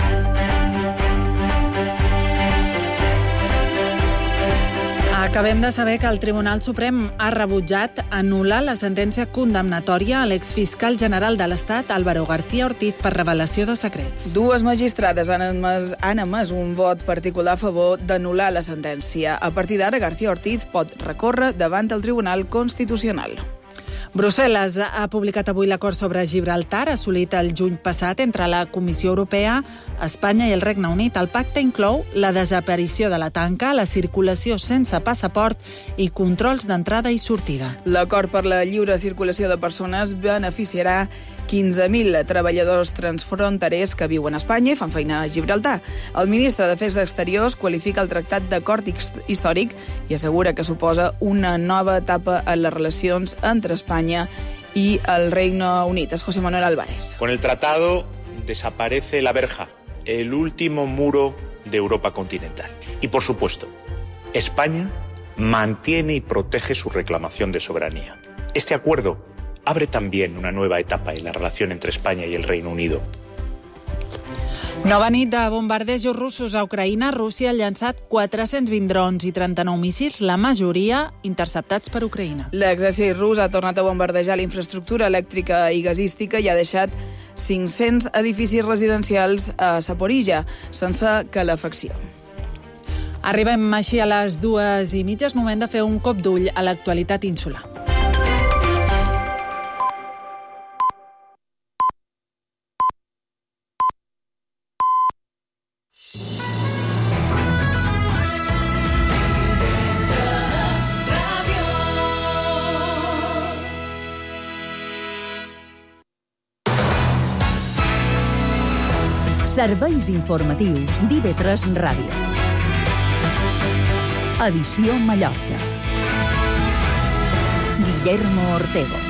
Acabem de saber que el Tribunal Suprem ha rebutjat anul·lar la sentència condemnatòria a l'exfiscal general de l'Estat, Álvaro García Ortiz, per revelació de secrets. Dues magistrades han emès, han emès un vot particular a favor d'anul·lar la sentència. A partir d'ara, García Ortiz pot recórrer davant el Tribunal Constitucional. Brussel·les ha publicat avui l'acord sobre Gibraltar, assolit el juny passat entre la Comissió Europea, Espanya i el Regne Unit. El pacte inclou la desaparició de la tanca, la circulació sense passaport i controls d'entrada i sortida. L'acord per la lliure circulació de persones beneficiarà quinze mil treballadors transfronterers que viuen a Espanya i fan feina a Gibraltar. El ministre d'Afers Exteriors qualifica el tractat d'acord històric i assegura que suposa una nova etapa en les relacions entre Espanya y el Reino Unido. Es José Manuel Álvarez. Con el tratado desaparece la verja, el último muro de Europa continental. Y por supuesto, España mantiene y protege su reclamación de soberanía. Este acuerdo abre también una nueva etapa en la relación entre España y el Reino Unido. Nova nit de bombardejos russos a Ucraïna. Rússia ha llançat quatre-cents vint drons i trenta-nou míssils, la majoria interceptats per Ucraïna. L'exèrcit rus ha tornat a bombardejar la infraestructura elèctrica i gasística i ha deixat cinc-cents edificis residencials a Zaporizhia, sense calefacció. Arribem així a les dues i mitja. És moment de fer un cop d'ull a l'actualitat insular. Serveis informatius d'I V tres Ràdio. Edició Mallorca. Guillermo Ortego.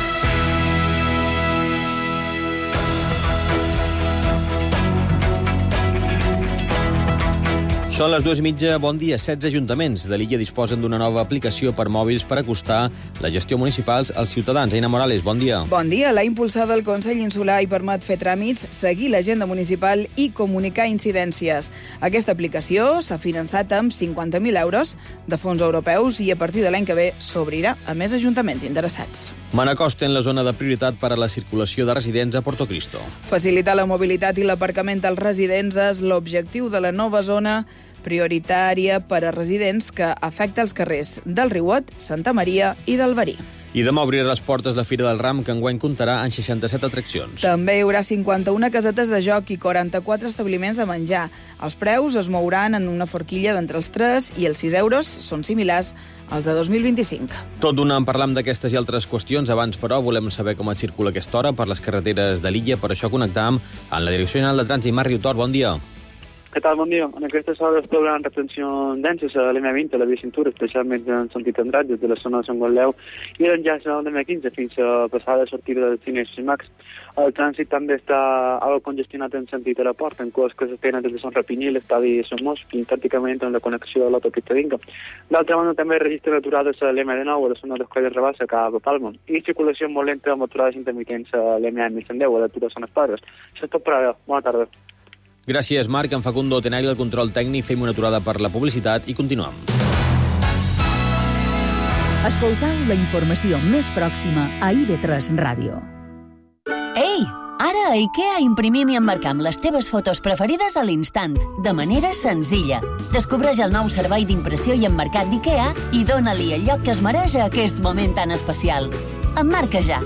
Són les dues i mitja. Bon dia. setze ajuntaments de l'illa disposen d'una nova aplicació per mòbils per acostar la gestió municipals als ciutadans. Eina Morales, bon dia. Bon dia. L'ha impulsada el Consell Insular i permet fer tràmits, seguir l'agenda municipal i comunicar incidències. Aquesta aplicació s'ha finançat amb cinquanta mil euros de fons europeus i a partir de l'any que ve s'obrirà a més ajuntaments interessats. Manacor en la zona de prioritat per a la circulació de residents a Portocristo. Facilitar la mobilitat i l'aparcament dels residents és l'objectiu de la nova zona prioritària per a residents que afecta els carrers del Riuot, Santa Maria i del Verí. I demà obrirà les portes la Fira del Ram, que enguany comptarà amb seixanta-set atraccions. També hi haurà cinquanta-una casetes de joc i quaranta-quatre establiments de menjar. Els preus es mouran en una forquilla d'entre els tres i els sis euros, són similars als de dos mil vint-i-cinc. Tot d'una en parlam d'aquestes i altres qüestions. Abans, però, volem saber com es circula aquesta hora per les carreteres de l'illa. Per això connectam amb la Direcció General de Trànsit. Marc Riutor, bon dia. Què tal? Bon dia. En aquestes hores trobem retencions denses a l'M vint, a la via cintura, especialment en sentit Andrat, des de la zona de Sant Gualeu i l'enllaç a l'M quinze fins a passar de sortida de Cines i Max. El trànsit també està algo congestionat en sentit aeroport, en cos que s'estenen des de Sant Rapinyi, l'estadi Somos, fins pràcticament en la connexió a l'autopista d'Inca. D'altra banda, també registra aturades a l'M dinou, a la zona d'Escoll de Rabassa, cap a Palma, i circulació molt lenta amb aturades intermitents a l'M mil cent deu, a l'atura Son Espadres. Això és tot per ara. Bona tarda. Gràcies, Marc. En Facundo Tenagli, el control tècnic. Fem una aturada per la publicitat i continuem. Escoltau la informació més pròxima a I V tres Ràdio. Ei! Ara a IKEA imprimim i emmarcam les teves fotos preferides a l'instant, de manera senzilla. Descobreix el nou servei d'impressió i emmarcat d'IKEA i dóna-li el lloc que es mereix a aquest moment tan especial. Emmarca ja!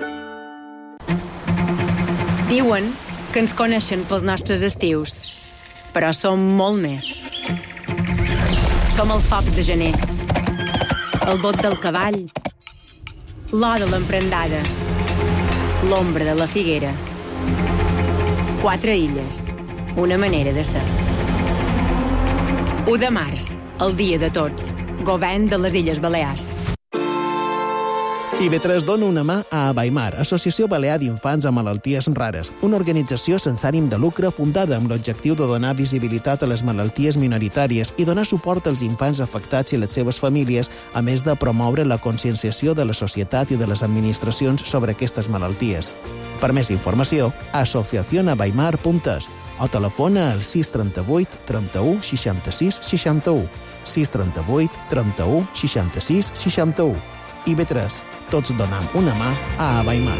Diuen que ens coneixen pels nostres estius, però som molt més. Som el foc de gener, el bot del cavall, l'or de l'emprendada, l'ombra de la figuera. Quatre illes, una manera de ser. u de març, el dia de tots, govern de les Illes Balears. I V tres dona una mà a Abaimar, Associació Balear d'Infants amb Malalties Rares, una organització sense ànim de lucre fundada amb l'objectiu de donar visibilitat a les malalties minoritàries i donar suport als infants afectats i les seves famílies, a més de promoure la conscienciació de la societat i de les administracions sobre aquestes malalties. Per més informació, asociación abaimar punt es o telefona al sis trenta-vuit trenta-u seixanta-sis seixanta-u, sis trenta-vuit trenta-u seixanta-sis seixanta-u. I V tres, tots donam una mà a Abaimar.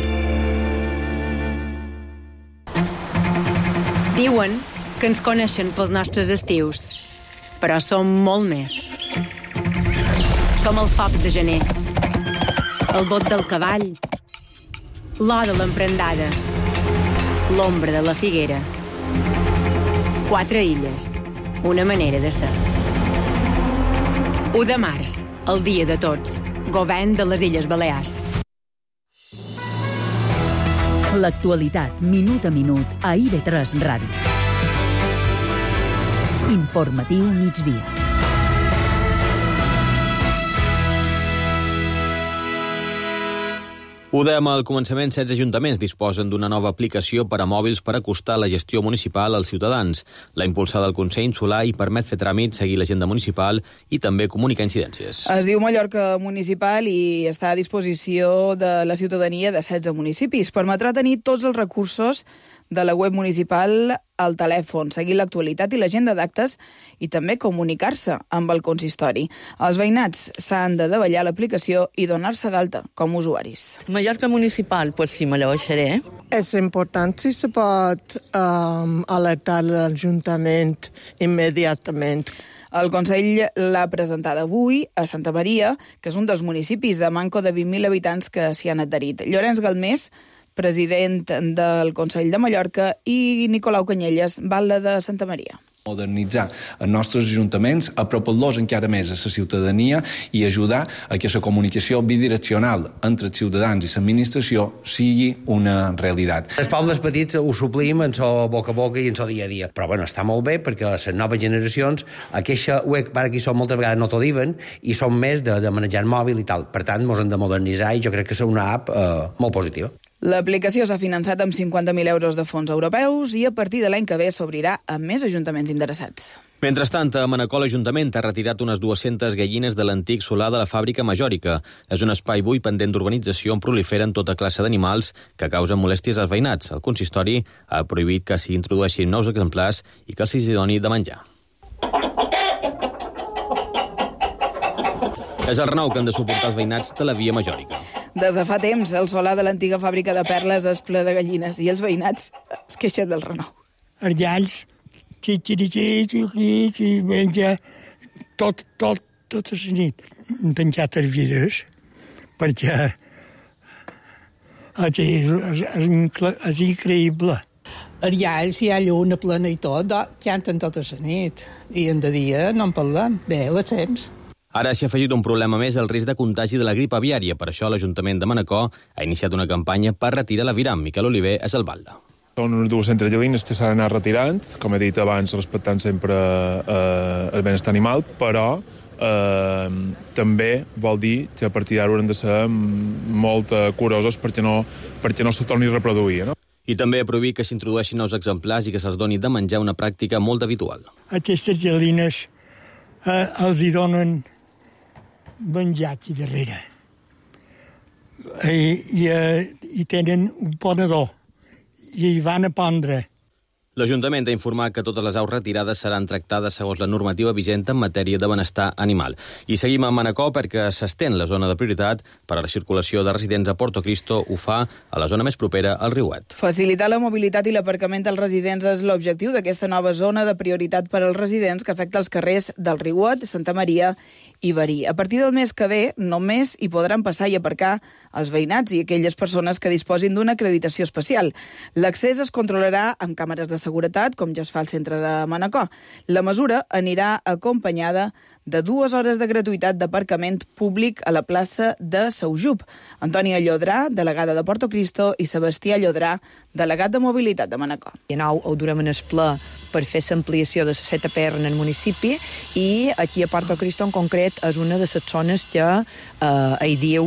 Diuen que ens coneixen pels nostres estius, però som molt més. Som el foc de gener, el bot del cavall, l'or de l'emprendada, l'ombra de la figuera. Quatre illes, una manera de ser. u de març, el dia de tots, govern de les Illes Balears. L'actualitat, minut a minut, a I V tres Ràdio. Informatiu migdia. Ho dèiem al començament, setze ajuntaments disposen d'una nova aplicació per a mòbils per acostar la gestió municipal als ciutadans. La impulsada al Consell Insular i permet fer tràmits, seguir l'agenda municipal i també comunicar incidències. Es diu Mallorca Municipal i està a disposició de la ciutadania de setze municipis. Permetrà tenir tots els recursos de la web municipal al telèfon, seguir l'actualitat i l'agenda d'actes i també comunicar-se amb el consistori. Els veïnats s'han de davallar l'aplicació i donar-se d'alta com a usuaris. Mallorca Municipal, pues sí, me la baixaré. És important si se pot um, alertar l'Ajuntament immediatament. El Consell l'ha presentada avui a Santa Maria, que és un dels municipis de manco de vint mil habitants que s'hi han adherit. Llorenç Galmés, president del Consell de Mallorca, i Nicolau Canyelles, batlle de Santa Maria. Modernitzar els nostres ajuntaments, apropar-los encara més a la ciutadania i ajudar a que la comunicació bidireccional entre els ciutadans i l'administració sigui una realitat. Els pobles petits ho suplim en so boca a boca i en so dia a dia, però bueno, està molt bé perquè les noves generacions aquesta web que són moltes vegades no t'ho diuen i són més de, de manejar el mòbil i tal. Per tant, ens hem de modernitzar i jo crec que és una app eh, molt positiva. L'aplicació s'ha finançat amb cinquanta mil euros de fons europeus i a partir de l'any que ve s'obrirà a més ajuntaments interessats. Mentrestant, a Manacor l'Ajuntament ha retirat unes dues-centes gallines de l'antic solar de la fàbrica Majòrica. És un espai buit pendent d'urbanització on proliferen tota classe d'animals que causen molèsties als veïnats. El consistori ha prohibit que s'hi introdueixin nous exemplars i que se'ls doni de menjar. És el renou que han de suportar els veïnats de la via Majòrica. Des de fa temps, el solar de l'antiga fàbrica de perles és ple de gallines i els veïnats es queixen del renou. Els llalls, xixiriquits, i menja tot, tot, tota la nit. Hem tancat els vidres perquè és, és increïble. Els llalls, si hi ha lluna plena i tot, canten tota la nit. I en de dia no en parlem. Bé, les sents. Ara s'hi ha afegit un problema més, el risc de contagi de la grip aviària. Per això l'Ajuntament de Manacor ha iniciat una campanya per retirar l'aviram. Miquel Oliver és el batlle. Són unes dues-centes gallines que s'han d'anar retirant, com he dit abans, respectant sempre eh, el benestar animal, però eh, també vol dir que a partir d'ara haurem de ser molt curosos perquè no, perquè no se torni a reproduir, no? I també ha prohibit que s'introdueixin nous exemplars i que se'ls doni de menjar, una pràctica molt habitual. Aquestes gallines eh, els hi donen menjar aquí darrere. I, i, i tenen un ponedor i hi van a pondre. L'Ajuntament ha informat que totes les aus retirades seran tractades segons la normativa vigent en matèria de benestar animal. I seguim a Manacor perquè s'estén la zona de prioritat per a la circulació de residents a Porto Cristo. Ho fa a la zona més propera al Riuet. Facilitar la mobilitat i l'aparcament dels residents és l'objectiu d'aquesta nova zona de prioritat per als residents que afecta els carrers del Riuet, Santa Maria i Verí. A partir del mes que ve, només hi podran passar i aparcar els veïnats i aquelles persones que disposin d'una acreditació especial. L'accés es controlarà amb càmeres de seguretat, com ja es fa al centre de Manacor. La mesura anirà acompanyada de dues hores de gratuïtat d'aparcament públic a la plaça de Saujub. Antònia Llodrà, delegada de Porto Cristo, i Sebastià Llodrà, delegat de Mobilitat de Manacor. I nou ho durem en el ple per fer l'ampliació de la Z P R en el municipi i aquí a Porto Cristo en concret és una de les zones que eh, hi diu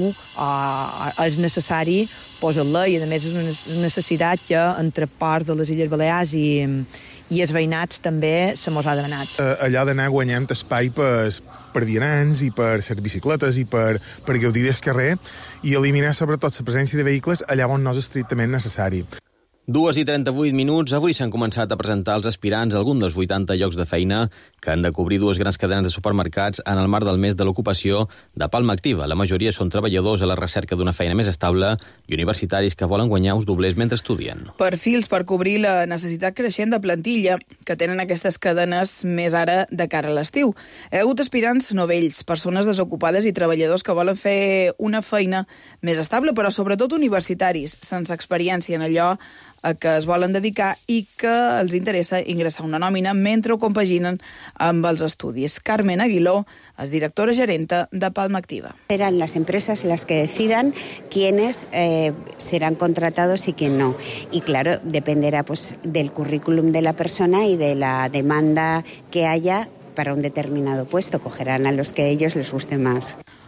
eh, és necessari posar-la i a més és una necessitat que entre part de les Illes Balears i i els veïnats també se mos ha demanat. Allò d'anar guanyant espai per, per vianants i per les bicicletes i per, per gaudir del carrer i eliminar sobretot la presència de vehicles allà on no és estrictament necessari. Dues i trenta-vuit minuts. Avui s'han començat a presentar els aspirants a algun dels vuitanta llocs de feina que han de cobrir dues grans cadenes de supermercats en el marc del mes de l'ocupació de Palma Activa. La majoria són treballadors a la recerca d'una feina més estable i universitaris que volen guanyar uns doblers mentre estudien. Perfils per cobrir la necessitat creixent de plantilla que tenen aquestes cadenes més ara de cara a l'estiu. Hi ha hagut aspirants novells, persones desocupades i treballadors que volen fer una feina més estable, però sobretot universitaris, sense experiència en allò a què es volen dedicar i que els interessa ingressar una nòmina mentre ho compaginen amb els estudis. Carmen Aguiló es directora gerenta de Palma Activa. Serán las empresas las que decidan quiénes eh, serán contratados y quién no. Y claro, dependerá pues, del currículum de la persona y de la demanda que haya para un determinado puesto. Cogerán a los que a ellos les guste más.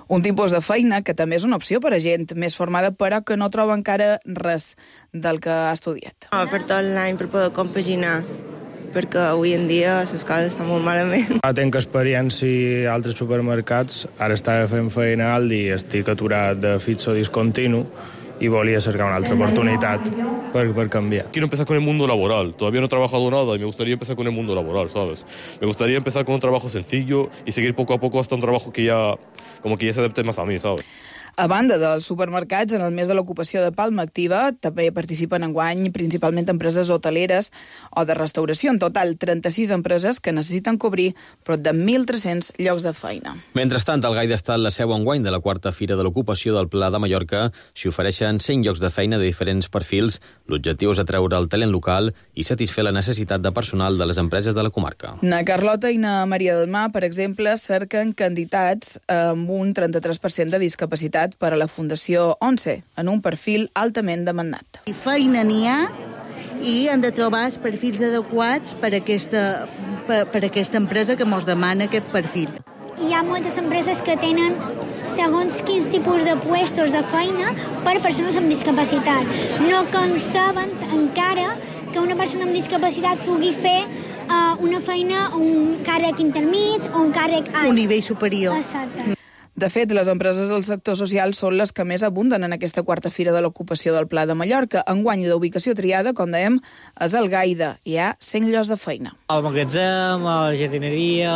Un tipus de feina que també és una opció per a gent més formada, però que no troba encara res del que ha estudiat. No, per tot l'any, per poder compaginar, perquè avui en dia les coses estan molt malament. Ja tinc experiència a altres supermercats, ara estava fent feina a Aldi i estic aturat de fixo discontinu y volia cercar una altra oportunidad para, para cambiar. Quiero empezar con el mundo laboral. Todavía no he trabajado nada y me gustaría empezar con el mundo laboral, ¿sabes? Me gustaría empezar con un trabajo sencillo y seguir poco a poco hasta un trabajo que ya, como que ya se adapte más a mí, ¿sabes? A banda dels supermercats, en el mes de l'ocupació de Palma Activa també participen enguany principalment empreses hoteleres o de restauració. En total, trenta-sis empreses que necessiten cobrir prop de mil tres-cents llocs de feina. Mentrestant, el Gaida està en la seu enguany de la quarta Fira de l'Ocupació del Pla de Mallorca. S'hi ofereixen cent llocs de feina de diferents perfils. L'objectiu és atraure el talent local i satisfer la necessitat de personal de les empreses de la comarca. Na Carlota i na Maria del Mar, per exemple, cerquen candidats amb un trenta-tres per cent de discapacitat per a la Fundació ONCE, en un perfil altament demandat. Feina n'hi ha i han de trobar els perfils adequats per a aquesta, per, per a aquesta empresa que ens demana aquest perfil. Hi ha moltes empreses que tenen segons quins tipus de puestos de feina per persones amb discapacitat. No conceben encara que una persona amb discapacitat pugui fer uh, una feina, un càrrec intermig o un càrrec alt. Un nivell superior. Exacte. De fet, les empreses del sector social són les que més abunden en aquesta quarta Fira de l'Ocupació del Pla de Mallorca. Enguany, la ubicació triada, com dèiem, és el Gaida. Hi ha cent llocs de feina. El magatzem, la jardineria,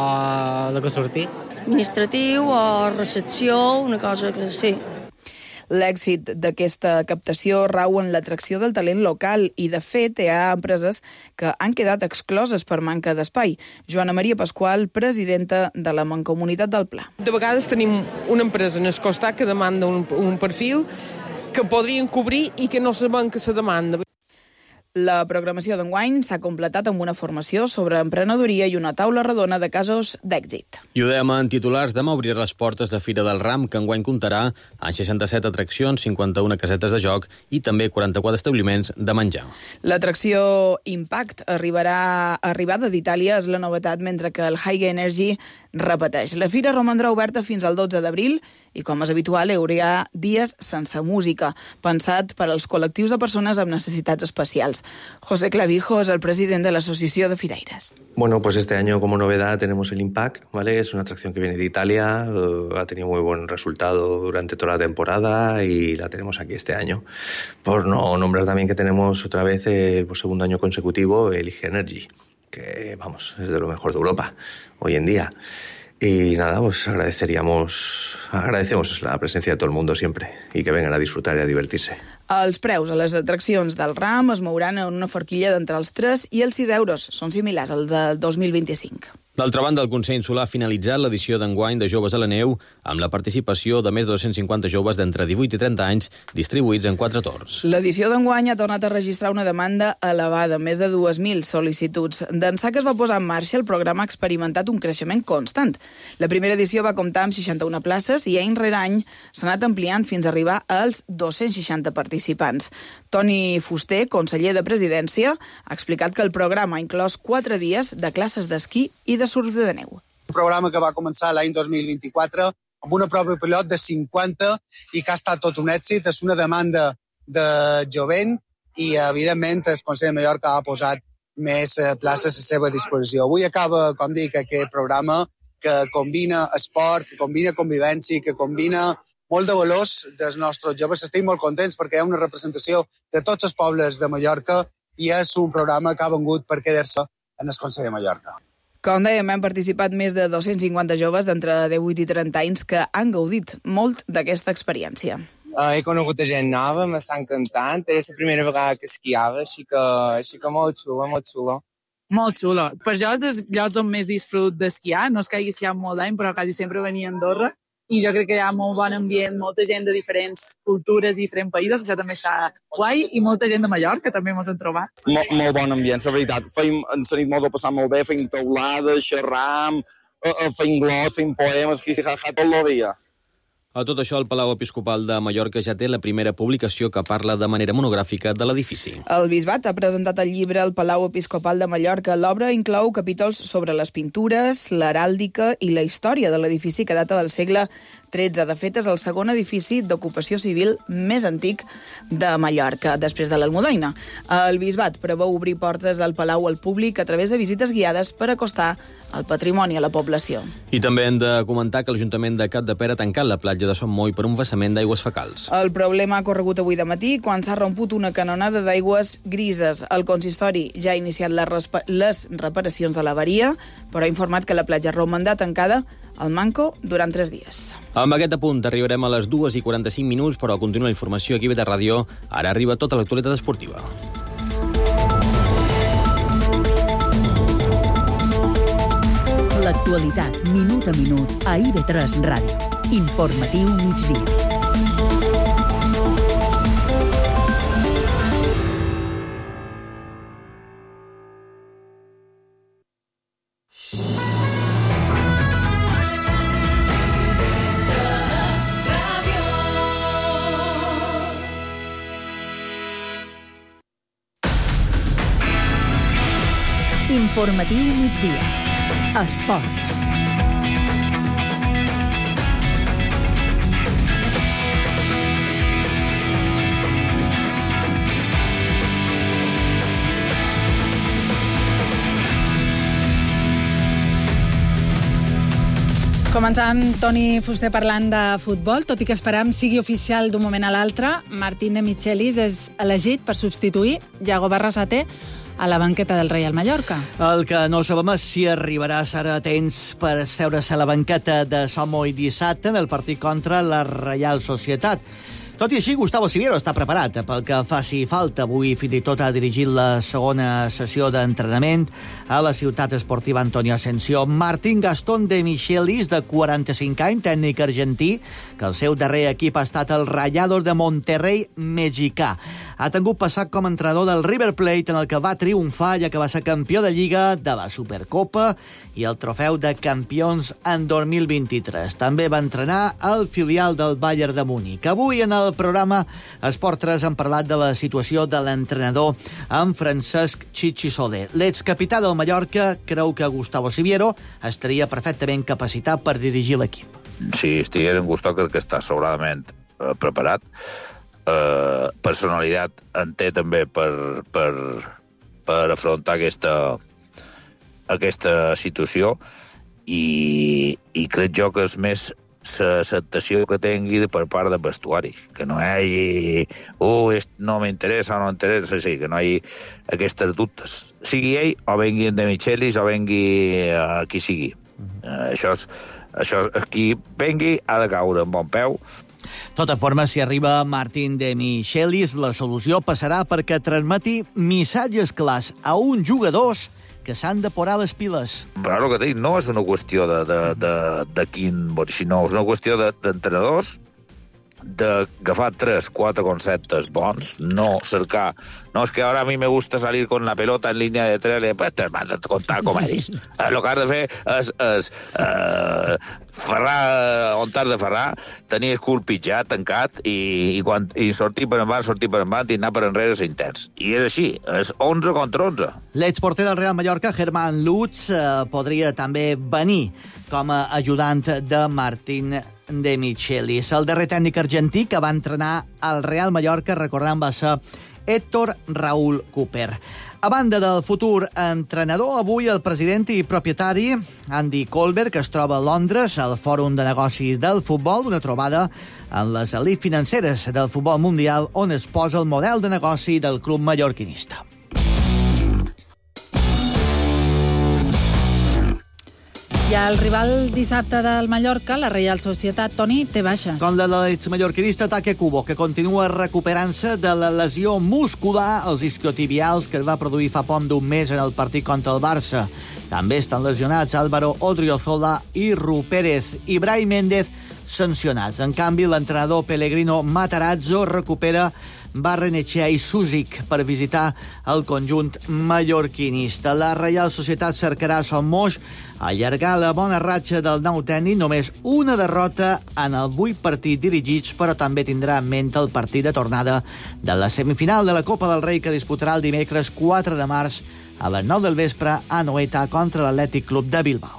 el que surti. Administratiu o recepció, una cosa que sí. L'èxit d'aquesta captació rau en l'atracció del talent local i, de fet, hi ha empreses que han quedat excloses per manca d'espai. Joana Maria Pasqual, presidenta de la Mancomunitat del Pla. De vegades tenim una empresa en el costat que demanda un, un perfil que podrien cobrir i que no sabem que se demanda. La programació d'enguany s'ha completat amb una formació sobre emprenedoria i una taula redona de casos d'èxit. I ho dèiem en titulars, demà obrir les portes de Fira del Ram, que enguany comptarà amb seixanta-set atraccions, cinquanta-una casetes de joc i també quaranta-quatre establiments de menjar. L'atracció Impact arribarà arribada d'Itàlia és la novetat, mentre que el High Energy repeteix. La fira romandrà oberta fins al dotze d'abril i, com és habitual, hi haurà dies sense música, pensat per als col·lectius de persones amb necessitats especials. José Clavijo es el presidente de la Asociación de Firaires. Bueno, pues este año como novedad tenemos el Impact, ¿vale? Es una atracción que viene de Italia, uh, ha tenido muy buen resultado durante toda la temporada y la tenemos aquí este año. Por no nombrar también que tenemos otra vez el por segundo año consecutivo el High Energy, que vamos, es de lo mejor de Europa hoy en día. Y nada, pues agradeceríamos, agradecemos la presencia de todo el mundo siempre y que vengan a disfrutar y a divertirse. Els preus a les atraccions del Ram es mouran en una forquilla d'entre els tres i els sis euros. Són similars als del dos mil vint-i-cinc. D'altra banda, el Consell Insular ha finalitzat l'edició d'enguany de Joves a la Neu amb la participació de més de dos-cents cinquanta joves d'entre divuit i trenta anys distribuïts en quatre torns. L'edició d'enguany ha tornat a registrar una demanda elevada, més de dues mil sol·licituds. D'ençà que es va posar en marxa, el programa ha experimentat un creixement constant. La primera edició va comptar amb seixanta-una places i any rere any s'ha anat ampliant fins a arribar als dos-cents seixanta participants. Toni Fuster, conseller de Presidència, ha explicat que el programa ha inclòs quatre dies de classes d'esquí i de de surf de neu. Un programa que va començar l'any dos mil vint-i-quatre amb una prova pilot de cinquanta i que ha estat tot un èxit. És una demanda de jovent i, evidentment, el Consell de Mallorca ha posat més places a la seva disposició. Avui acaba, com dic, aquest programa que combina esport, que combina convivència, que combina molt de valors dels nostres joves. Estic molt contents perquè hi ha una representació de tots els pobles de Mallorca i és un programa que ha vengut per quedar-se en el Consell de Mallorca. Com dèiem, han participat més de dos-cents cinquanta joves d'entre divuit i trenta anys que han gaudit molt d'aquesta experiència. Uh, he conegut gent nova, m'està encantant. Era la primera vegada que esquiava, així que, així que molt xulo, molt xulo. Molt xulo. Per jo és dels llocs on més disfrut d'esquiar. No és que hagi esquiat molt d'any, però quasi sempre venia a Andorra. I jo crec que hi ha molt bon ambient, molta gent de diferents cultures i diferents països, que això també està guai, i molta gent de Mallorca, que també ens hem trobat. Molt, molt bon ambient, la veritat. Feim, en la nit molt ho passat molt bé, feim teulades, xerram, feim glòs, feim poemes, hi, hi, hi, tot el dia. A tot això, el Palau Episcopal de Mallorca ja té la primera publicació que parla de manera monogràfica de l'edifici. El Bisbat ha presentat el llibre El Palau Episcopal de Mallorca. L'obra inclou capítols sobre les pintures, l'heràldica i la història de l'edifici que data del segle tretze. De fet, és el segon edifici d'ocupació civil més antic de Mallorca, després de l'Almudaina. El Bisbat preveu obrir portes del Palau al públic a través de visites guiades per acostar el patrimoni a la població. I també hem de comentar que l'Ajuntament de Capdepera ha tancat la platja de Son Moll per un vessament d'aigües fecals. El problema ha corregut avui de matí quan s'ha romput una canonada d'aigües grises. El consistori ja ha iniciat les, les reparacions de l'avaria, però ha informat que la platja romanrà tancada al Manco durant tres dies. Amb aquest apunt arribarem a les dues i quaranta-cinc minuts, però continua la informació aquí a Beta Ràdio. Ara arriba tota l'actualitat esportiva. L'actualitat, minut a minut, a I B tres Ràdio. Informatiu migdia. Informatiu migdia. Esports. Començàvem, Toni Fuster, parlant de futbol. Tot i que esperam sigui oficial d'un moment a l'altre, Martín de Michelis és elegit per substituir Iago Barrasate a la banqueta del Reial Mallorca. El que no sabem és si arribarà a ser a temps per seure's a la banqueta de Son Moll dissabte en el partit contra la Reial Societat. Tot i així, Gustavo Siviero està preparat pel que faci falta. Avui fins i tot ha dirigit la segona sessió d'entrenament a la ciutat esportiva Antonio Asensio. Martín Gastón de Michelis, de quaranta-cinc anys, tècnic argentí, que el seu darrer equip ha estat el Rayados de Monterrey mexicà. Ha tingut passat com a entrenador del River Plate, en el que va triomfar, ja que va ser campió de Lliga, de la Supercopa i el trofeu de campions en dos mil vint-i-tres. També va entrenar el filial del Bayern de Múnich. Avui, en el programa Esport tres, hem parlat de la situació de l'entrenador en Francesc Chichi Soler. L'excapità del Mallorca creu que Gustavo Siviero estaria perfectament capacitat per dirigir l'equip. Si estigués en Gustavo, crec que està sobradament eh, preparat. Eh, personalitat en té també per, per, per afrontar aquesta, aquesta situació i, i crec jo que és més l'acceptació que tingui per part del vestuari, que no hi hagi oh, no m'interessa o no m'interessa, sí, que no hi hagi aquestes dubtes, sigui ell o vengui de Michelis o vengui uh, qui sigui. Uh, això és, això és, qui vengui ha de caure en bon peu. De tota forma, si arriba Martín de Michelis, la solució passarà perquè transmeti missatges clars a uns jugadors que s'han de posar les piles. Però el que dic no és una qüestió de, de, de, de quin, sinó és una qüestió d'entrenadors, d'agafar tres, quatre conceptes bons, no cercar... No, és que ara a mi me gusta salir con la pelota en línia de tres, pues te m'has de contar com eres. Eh, el que has de fer és, és eh, ferrar on t'has de ferrar, tenir el cul pitjat, tancat, i, i, quan, i sortir per endavant, sortir per endavant i anar per enrere s'intens. I és així, és onze contra onze. L'exporter del Real Mallorca, Germán Lutz, eh, podria també venir com a ajudant de Martín de Michelis. El darrer tècnic argentí que va entrenar al Real Mallorca, recordant, va ser Héctor Raúl Cooper. A banda del futur entrenador, avui el president i propietari Andy Colbert, que es troba a Londres, al Fòrum de Negocis del Futbol, una trobada en les elits financeres del futbol mundial, on es posa el model de negoci del club mallorquinista. I el rival dissabte del Mallorca, la Reial Societat, Toni, té baixes. Com la de l'exmallorquinista Take Kubo, que continua recuperant-se de la lesió muscular als isquiotibials que es va produir fa poc d'un mes en el partit contra el Barça. També estan lesionats Álvaro Odriozola i Ru Pérez. I Brai Méndez sancionats. En canvi, l'entrenador Pellegrino Matarazzo recupera Barrenechea i Susic per visitar el conjunt mallorquinista. La Reial Societat cercarà a Son Moix allargar la bona ratxa del nou tècnic, només una derrota en el vuit partits dirigits, però també tindrà en ment el partit de tornada de la semifinal de la Copa del Rei que disputarà el dimecres quatre de març a les nou del vespre a Anoeta contra l'Atlètic Club de Bilbao.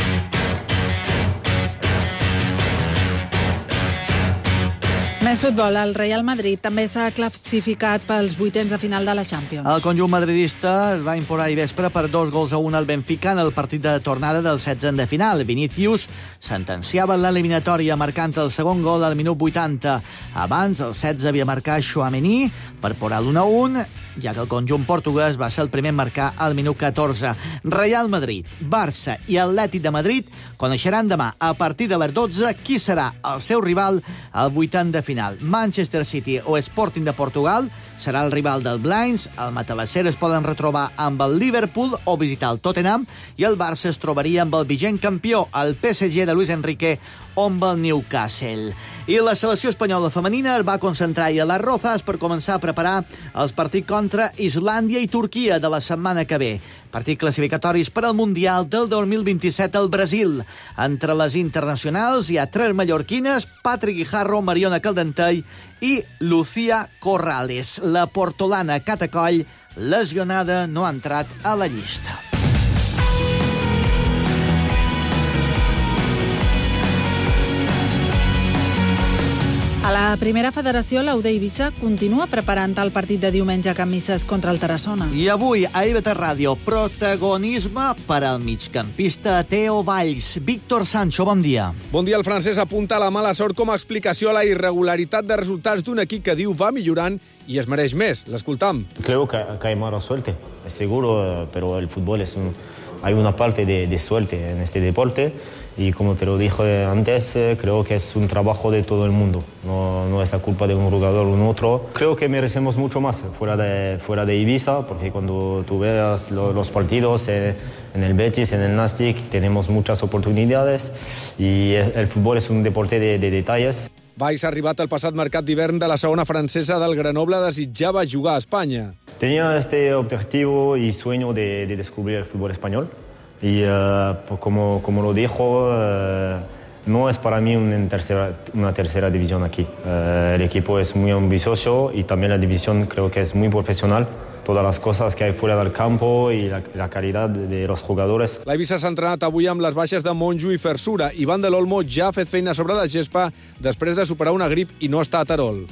Més futbol. El Real Madrid també s'ha classificat pels vuitens de final de la Champions. El conjunt madridista va imposar ahir vespre per dos gols a un al Benfica en el partit de tornada del setzent de final. Vinicius sentenciava l'eliminatòria marcant el segon gol al minut vuitanta. Abans, el setze havia marcat Tchouaméni per posar l'u a un, ja que el conjunt portuguès va ser el primer a marcar al minut catorze. Real Madrid, Barça i Atlètic de Madrid coneixeran demà a partir de les dotze qui serà el seu rival al vuitant de final. Manchester City o Sporting de Portugal serà el rival del Blinds, el Matalasser es poden retrobar amb el Liverpool o visitar el Tottenham i el Barça es trobaria amb el vigent campió, el P S G de Luis Enrique, o amb el Newcastle. I la selecció espanyola femenina es va concentrar a les Rozas per començar a preparar els partits contra Islàndia i Turquia de la setmana que ve. Partits classificatoris per al Mundial del dos mil vint-i-set al Brasil. Entre les internacionals hi ha tres mallorquines, Patrick Guijarro, Mariona Caldentell i Lucía Corrales. La portolana Catacoll, lesionada, no ha entrat a la llista. A la primera federació, l'U D Eivissa continua preparant el partit de diumenge a Can Misses contra el Tarassona. I avui, a I V T Ràdio, protagonisme per al migcampista Teo Valls. Víctor Sancho, bon dia. Bon dia. El francès apunta la mala sort com a explicació a la irregularitat de resultats d'un equip que diu va millorant i es mereix més. L'escoltam. Creo que, que hay mala suerte, es seguro, pero el fútbol es un, hay una parte de, de suerte en este deporte. Y como te lo dije antes, eh, creo que es un trabajo de todo el mundo. No, no es la culpa de un jugador o un otro. Creo que merecemos mucho más fuera de, fuera de Ibiza, porque cuando tú veas lo, los partidos eh, en el Betis, en el Nàstic, tenemos muchas oportunidades y el, el fútbol es un deporte de, de detalles. Valls ha arribat al passat mercat d'hivern de la segona francesa del Grenoble, desitjava jugar a Espanya. Tenía este objetivo y sueño de, de descubrir el fútbol español. Y uh, como, como lo dijo, uh, no es para mí una tercera, una tercera división aquí. Uh, el equipo es muy ambicioso y también la división creo que es muy profesional. Todas las cosas que hay fuera del campo y la, la calidad de los jugadores. L'Eivissa s'ha entrenat avui amb les baixes de Monjo i Fersura. Ivan de l'Olmo ja ha fet feina sobre la gespa després de superar una grip i no està a Terol.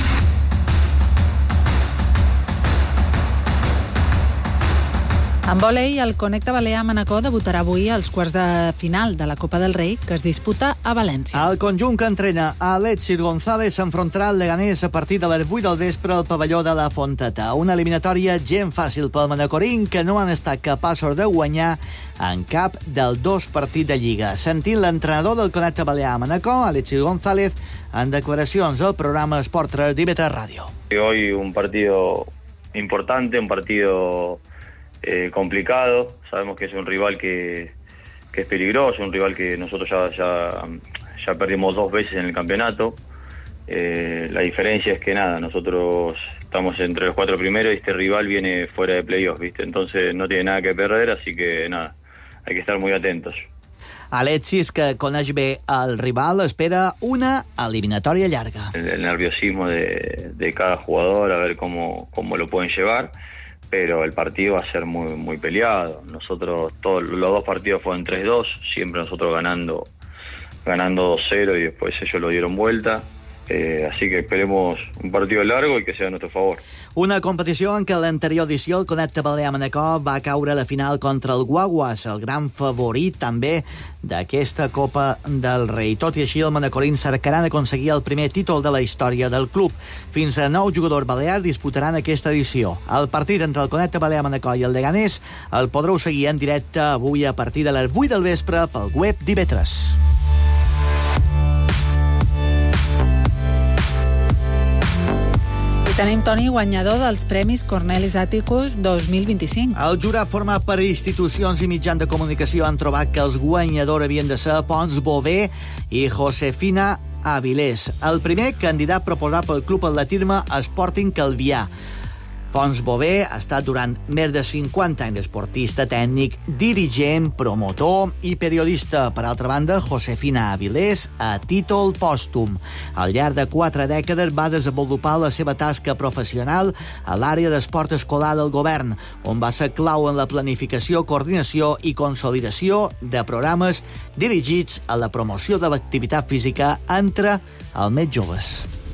En vòlei, el Connecta Balear Manacor debutarà avui als quarts de final de la Copa del Rei, que es disputa a València. El conjunt que entrena Alexis González s'enfrontarà al Leganés a partir de les vuit del vespre al pavelló de la Fonteta. Una eliminatòria gent fàcil pel manacorín, que no han estat capaços de guanyar en cap dels dos partits de Lliga. Sentint l'entrenador del Connecta Balear Manacor, Alexis González, en declaracions al programa Esport tres d'I V tres Ràdio. Hoy un partido importante, un partido Eh, complicado. Sabemos que es un rival que, que es peligroso, un rival que nosotros ya, ya, ya perdimos dos veces en el campeonato. Eh, la diferencia es que nada, nosotros estamos entre los cuatro primeros y este rival viene fuera de playoff, ¿viste? Entonces no tiene nada que perder, así que nada, hay que estar muy atentos. Alexis, que coneix bé el rival, espera una eliminatòria llarga. El, el nerviosismo de, de cada jugador, a ver cómo, cómo lo pueden llevar. Pero el partido va a ser muy muy peleado. Nosotros, todos los dos partidos fueron tres dos, siempre nosotros ganando ganando dos cero y después ellos lo dieron vuelta. Eh, así que esperemos un partido largo y que sea a nuestro favor. Una competició en què l'anterior edició el Connecta Balear Manacor va caure a la final contra el Guaguas, el gran favorit també d'aquesta Copa del Rei. Tot i així, el manacorín cercaran aconseguir el primer títol de la història del club. Fins a nou jugadors balears disputaran aquesta edició. El partit entre el Connecta Balear Manacor i el Leganés el podreu seguir en directe avui a partir de les vuit del vespre pel web d'I V tres. Tenim, Toni, guanyador dels Premis Cornelis Atticus dos mil vint-i-cinc. El jurat format per institucions i mitjans de comunicació han trobat que els guanyadors havien de ser Pons Bové i Josefina Avilés. El primer candidat proposat pel Club Atletisme Sporting Calvià. Pons Bové ha estat durant més de cinquanta anys esportista, tècnic, dirigent, promotor i periodista. Per altra banda, Josefina Avilés, a títol pòstum. Al llarg de quatre dècades va desenvolupar la seva tasca professional a l'àrea d'esport escolar del govern, on va ser clau en la planificació, coordinació i consolidació de programes dirigits a la promoció de l'activitat física entre els més joves.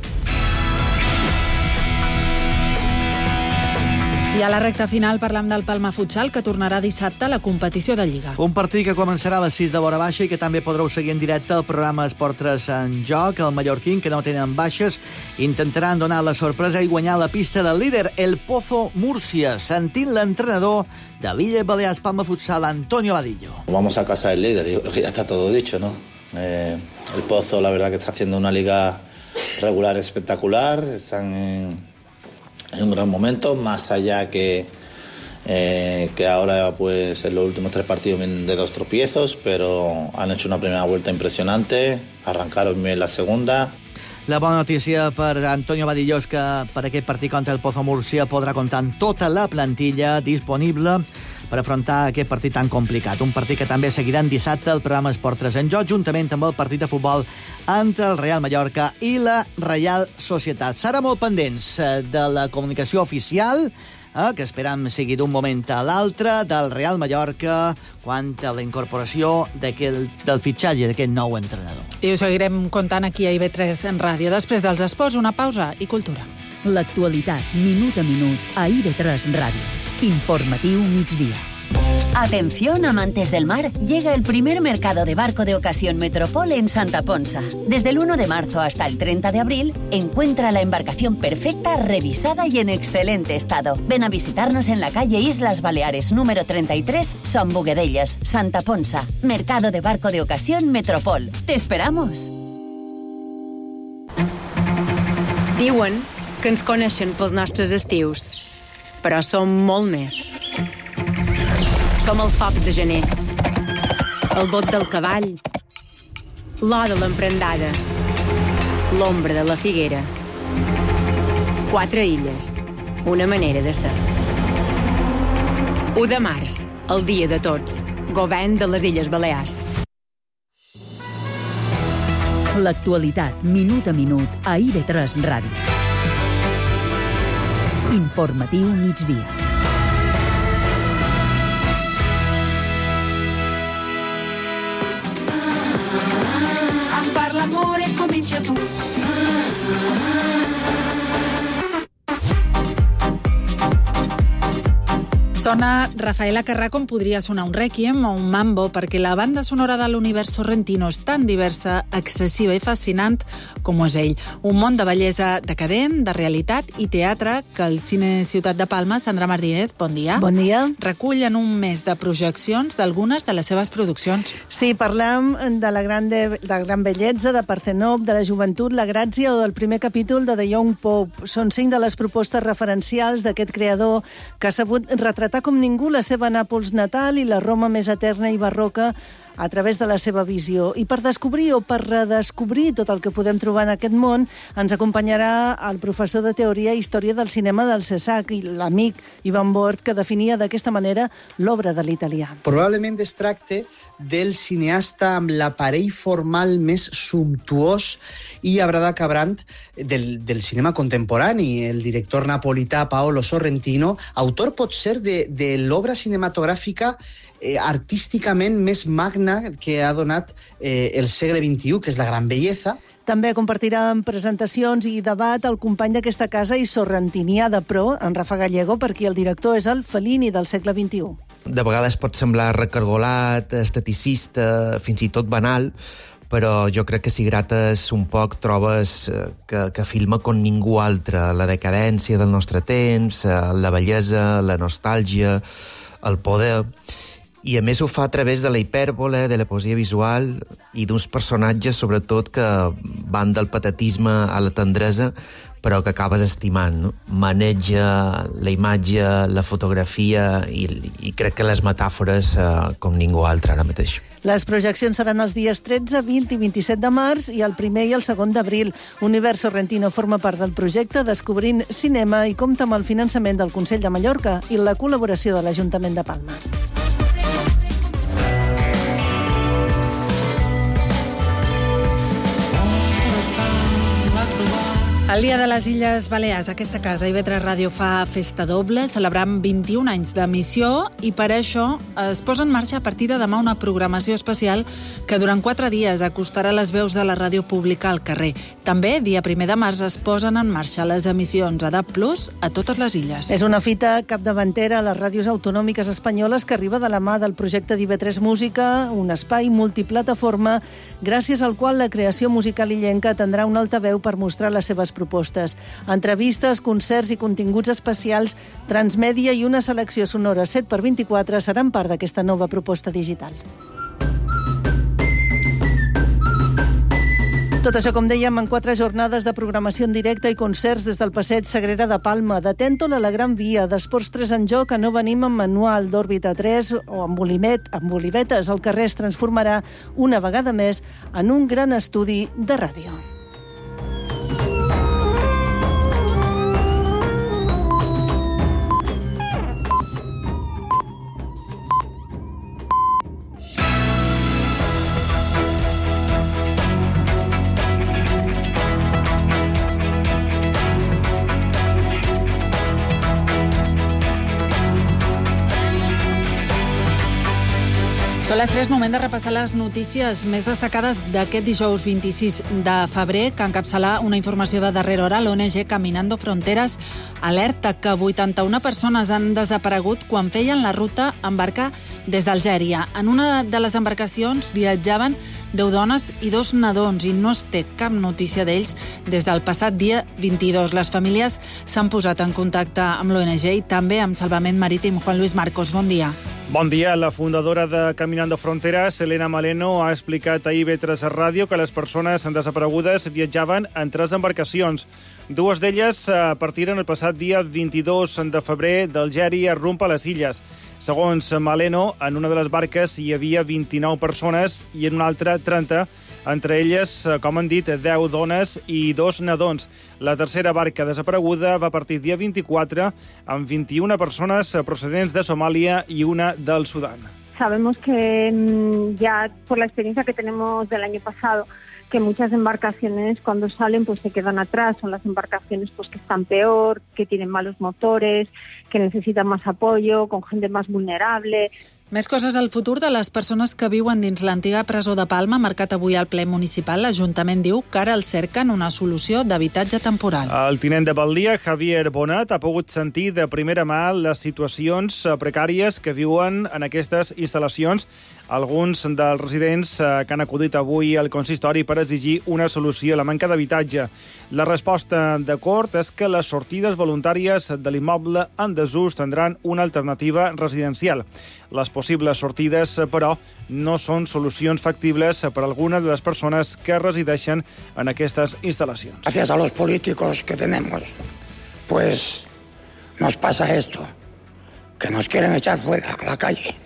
I a la recta final parlam del Palma Futsal, que tornarà dissabte a la competició de Lliga. Un partit que començarà a les sis de l'hora baixa i que també podreu seguir en directe al programa Esport tres en joc. El mallorquín, que no tenen baixes, intentaran donar la sorpresa i guanyar la pista del líder, el Pozo Múrcia, sentint l'entrenador de l'Illes Balears Palma Futsal, Antonio Vadillo. Vamos a casa del líder, yo creo que ya está todo dicho, ¿no? Eh, el Pozo, la verdad que está haciendo una liga regular espectacular, están en... en un gran momento, más allá que, eh, que ahora pues en los últimos tres partidos vienen de dos tropiezos, pero han hecho una primera vuelta impresionante, arrancaron bien la segunda. La bona notícia per Antonio Vadillo és que per aquest partit contra el Pozo Múrcia podrà comptar amb tota la plantilla disponible per afrontar aquest partit tan complicat. Un partit que també seguirà en dissabte al programa Esport tres en joc, juntament amb el partit de futbol entre el Real Mallorca i la Reial Societat. Serà molt pendents de la comunicació oficial, eh, que esperam sigui d'un moment a l'altre, del Real Mallorca quant a la incorporació del fitxatge d'aquest nou entrenador. I ho seguirem contant aquí a I B tres en ràdio. Després dels esports, una pausa i cultura. L'actualitat, minut a minut, a I B tres Ràdio. Informatiu migdia. Atención, amantes del mar, llega el primer mercado de barco de ocasión Metropol en Santa Ponsa. Desde el uno de marzo hasta el treinta de abril, encuentra la embarcación perfecta, revisada y en excelente estado. Ven a visitarnos en la calle Islas Baleares, número treinta y tres, Son Boguedellas, Santa Ponsa. Mercado de barco de ocasión Metropol. ¡Te esperamos! Diuen que ens coneixen pels nostres estius, però som molt més. Som el foc de gener, el bot del cavall, l'or de l'emprendada, l'ombra de la figuera. Quatre illes, una manera de ser. u de març, el dia de tots, govern de les Illes Balears. L'actualitat, minut a minut, a I B tres Ràdio. Informatiu migdia. L'amore comincia tu. Sona Rafaela Carrà com podria sonar un rèquiem o un mambo, perquè la banda sonora de l'univers sorrentino és tan diversa, excessiva i fascinant com ho és ell. Un món de bellesa decadent, de realitat i teatre que el Cine Ciutat de Palma, Sandra Martínez, bon dia. Bon dia. Recull en un mes de projeccions d'algunes de les seves produccions. Sí, parlam de la gran, de, de gran bellesa, de Partenop, de la joventut, la gràcia o del primer capítol de The Young Pope. Són cinc de les propostes referencials d'aquest creador que ha sabut retratar com ningú la seva Nàpols natal i la Roma més eterna i barroca a través de la seva visió. I per descobrir o per redescobrir tot el que podem trobar en aquest món, ens acompanyarà el professor de Teoria i Història del Cinema del CESAC i l'amic Ivan Bort, que definia d'aquesta manera l'obra de l'italià. Probablement es tracta del cineasta amb l'aparell formal més sumptuós i abradacabrant del, del cinema contemporani, el director napolità Paolo Sorrentino, autor pot ser de, de l'obra cinematogràfica eh, artísticament més magna que ha donat eh, el segle vint-i-u, que és la Gran Belleza. També compartirà en presentacions i debat el company d'aquesta casa i sorrentinià de pro, en Rafa Gallego, perquè el director és el Fellini del segle vint-i-u. De vegades pot semblar recargolat, esteticista, fins i tot banal, però jo crec que si grates un poc trobes que, que filma com ningú altre la decadència del nostre temps, la bellesa, la nostàlgia, el poder. I a més ho fa a través de la hipèrbole, de la poesia visual i d'uns personatges, sobretot, que van del patetisme a la tendresa, però que acabes estimant, no? Maneja la imatge, la fotografia i, i crec que les metàfores eh, com ningú altre ara mateix. Les projeccions seran els dies tretze, vint i vint-i-set de març i el primer i el segon d'abril. Univers Sorrentino forma part del projecte Descobrint Cinema i compta amb el finançament del Consell de Mallorca i la col·laboració de l'Ajuntament de Palma. El Dia de les Illes Balears, aquesta casa, I V tres Ràdio fa festa doble, celebrant vint-i-un anys d'emissió i per això es posa en marxa a partir de demà una programació especial que durant quatre dies acostarà les veus de la ràdio pública al carrer. També, dia primer de març, es posen en marxa les emissions A D A P plus a totes les illes. És una fita capdavantera a les ràdios autonòmiques espanyoles que arriba de la mà del projecte d'I V tres Música, un espai multiplataforma gràcies al qual la creació musical illenca tindrà un altaveu per mostrar les seves propostes. Entrevistes, concerts i continguts especials, transmèdia i una selecció sonora set per vint-i-quatre seran part d'aquesta nova proposta digital. Tot això, com dèiem, en quatre jornades de programació en directe i concerts des del Passeig Sagrera de Palma, de Tèntol a la Gran Via, d'Esports tres en Joc a No Venim amb Manual, d'Òrbita tres o amb Olimet, amb Olivetes, el carrer es transformarà una vegada més en un gran estudi de ràdio. Són les tres, moment de repassar les notícies més destacades d'aquest dijous vint-i-sis de febrer, que encapçala una informació de darrera hora. L'O N G Caminando Fronteras alerta que vuitanta-una persones han desaparegut quan feien la ruta en barca des d'Algèria. En una de les embarcacions viatjaven deu dones i dos nadons i no es té cap notícia d'ells des del passat dia vint-i-dos. Les famílies s'han posat en contacte amb l'O N G i també amb Salvament Marítim. Juan Luis Marcos, bon dia. Bon dia. La fundadora de Caminando Fronteras, Elena Maleno, ha explicat a I V tres Ràdio que les persones desaparegudes viatjaven en tres embarcacions. Dues d'elles partiren el passat dia vint-i-dos de febrer d'Algèria rumb a les illes. Segons Maleno, en una de les barques hi havia vint-i-nou persones i en una altra trenta, entre elles, com han dit, deu dones i dos nadons. La tercera barca desapareguda va partir dia vint-i-quatre amb vint-i-una persones procedents de Somàlia i una del Sudán. Sabemos que ya por la experiencia que tenemos del año pasado, que muchas embarcaciones cuando salen pues se quedan atrás, son las embarcaciones pues que están peor, que tienen malos motores, que necesitan más apoyo, con gente más vulnerable. Més coses al futur de les persones que viuen dins l'antiga presó de Palma, marcat avui al ple municipal. L'Ajuntament diu que ara el cerquen una solució d'habitatge temporal. El tinent de Baldia, Javier Bonat, ha pogut sentir de primera mà les situacions precàries que viuen en aquestes instal·lacions alguns dels residents que han acudit avui al consistori per exigir una solució a la manca d'habitatge. La resposta de Cort és que les sortides voluntàries de l'immoble en desús tindran una alternativa residencial. Les possibles sortides, però, no són solucions factibles per a algunes de les persones que resideixen en aquestes instal·lacions. Gracias a los políticos que tenemos, pues nos pasa esto, que nos quieren echar fuera a la calle.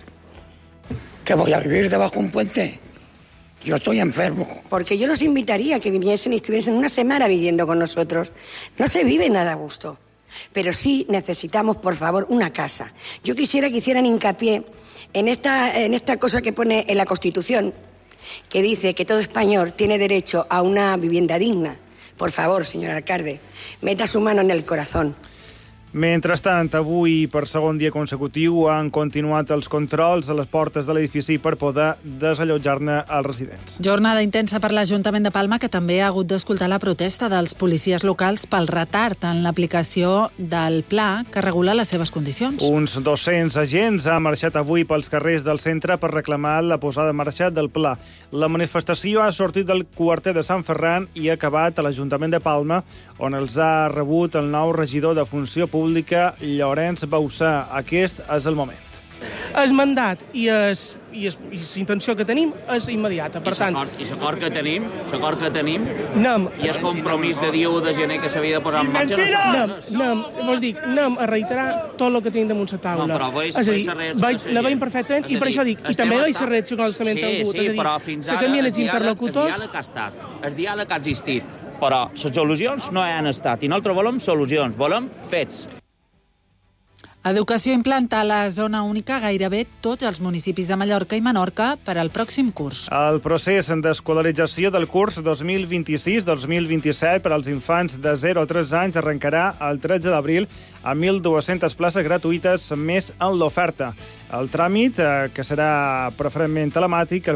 ¿Que voy a vivir debajo de un puente? Yo estoy enfermo. Porque yo los invitaría a que viniesen y estuviesen una semana viviendo con nosotros. No se vive nada a gusto. Pero sí necesitamos, por favor, una casa. Yo quisiera que hicieran hincapié en esta, en esta cosa que pone en la Constitución, que dice que todo español tiene derecho a una vivienda digna. Por favor, señor alcalde, meta su mano en el corazón. Mentrestant, avui, per segon dia consecutiu, han continuat els controls a les portes de l'edifici per poder desallotjar-ne els residents. Jornada intensa per l'Ajuntament de Palma, que també ha hagut d'escoltar la protesta dels policies locals pel retard en l'aplicació del pla que regula les seves condicions. Uns dos-cents agents han marxat avui pels carrers del centre per reclamar la posada en marxa del pla. La manifestació ha sortit del quarter de Sant Ferran i ha acabat a l'Ajuntament de Palma, on els ha rebut el nou regidor de Funció Pública, Llorenç Bausà. Aquest és el moment. El mandat i la intenció que tenim és immediata. Per tant, I l'acord que tenim, l'acord que tenim, anem, i el compromís de dia u de gener que s'havia de posar en marxa... Anem, anem, vols dir, anem a reiterar tot el que tenim damunt la taula. No, però veig, és a dir, veig la reacció veig, la veiem perfectament, i per això dic, i també veig la reacció que nosaltres també hem tingut. Sí, sí, però fins ara el diàleg, el diàleg ha estat, el diàleg ha existit, però les solucions no han estat, i nosaltres volem solucions, volem fets. Educació implanta a la zona única gairebé tots els municipis de Mallorca i Menorca per al pròxim curs. El procés d'escolarització del curs dos mil vint-i-sis dos mil vint-i-set per als infants de zero a tres anys arrencarà el tretze d'abril amb mil dues-centes places gratuïtes més en l'oferta. El tràmit, eh, que serà preferentment telemàtic,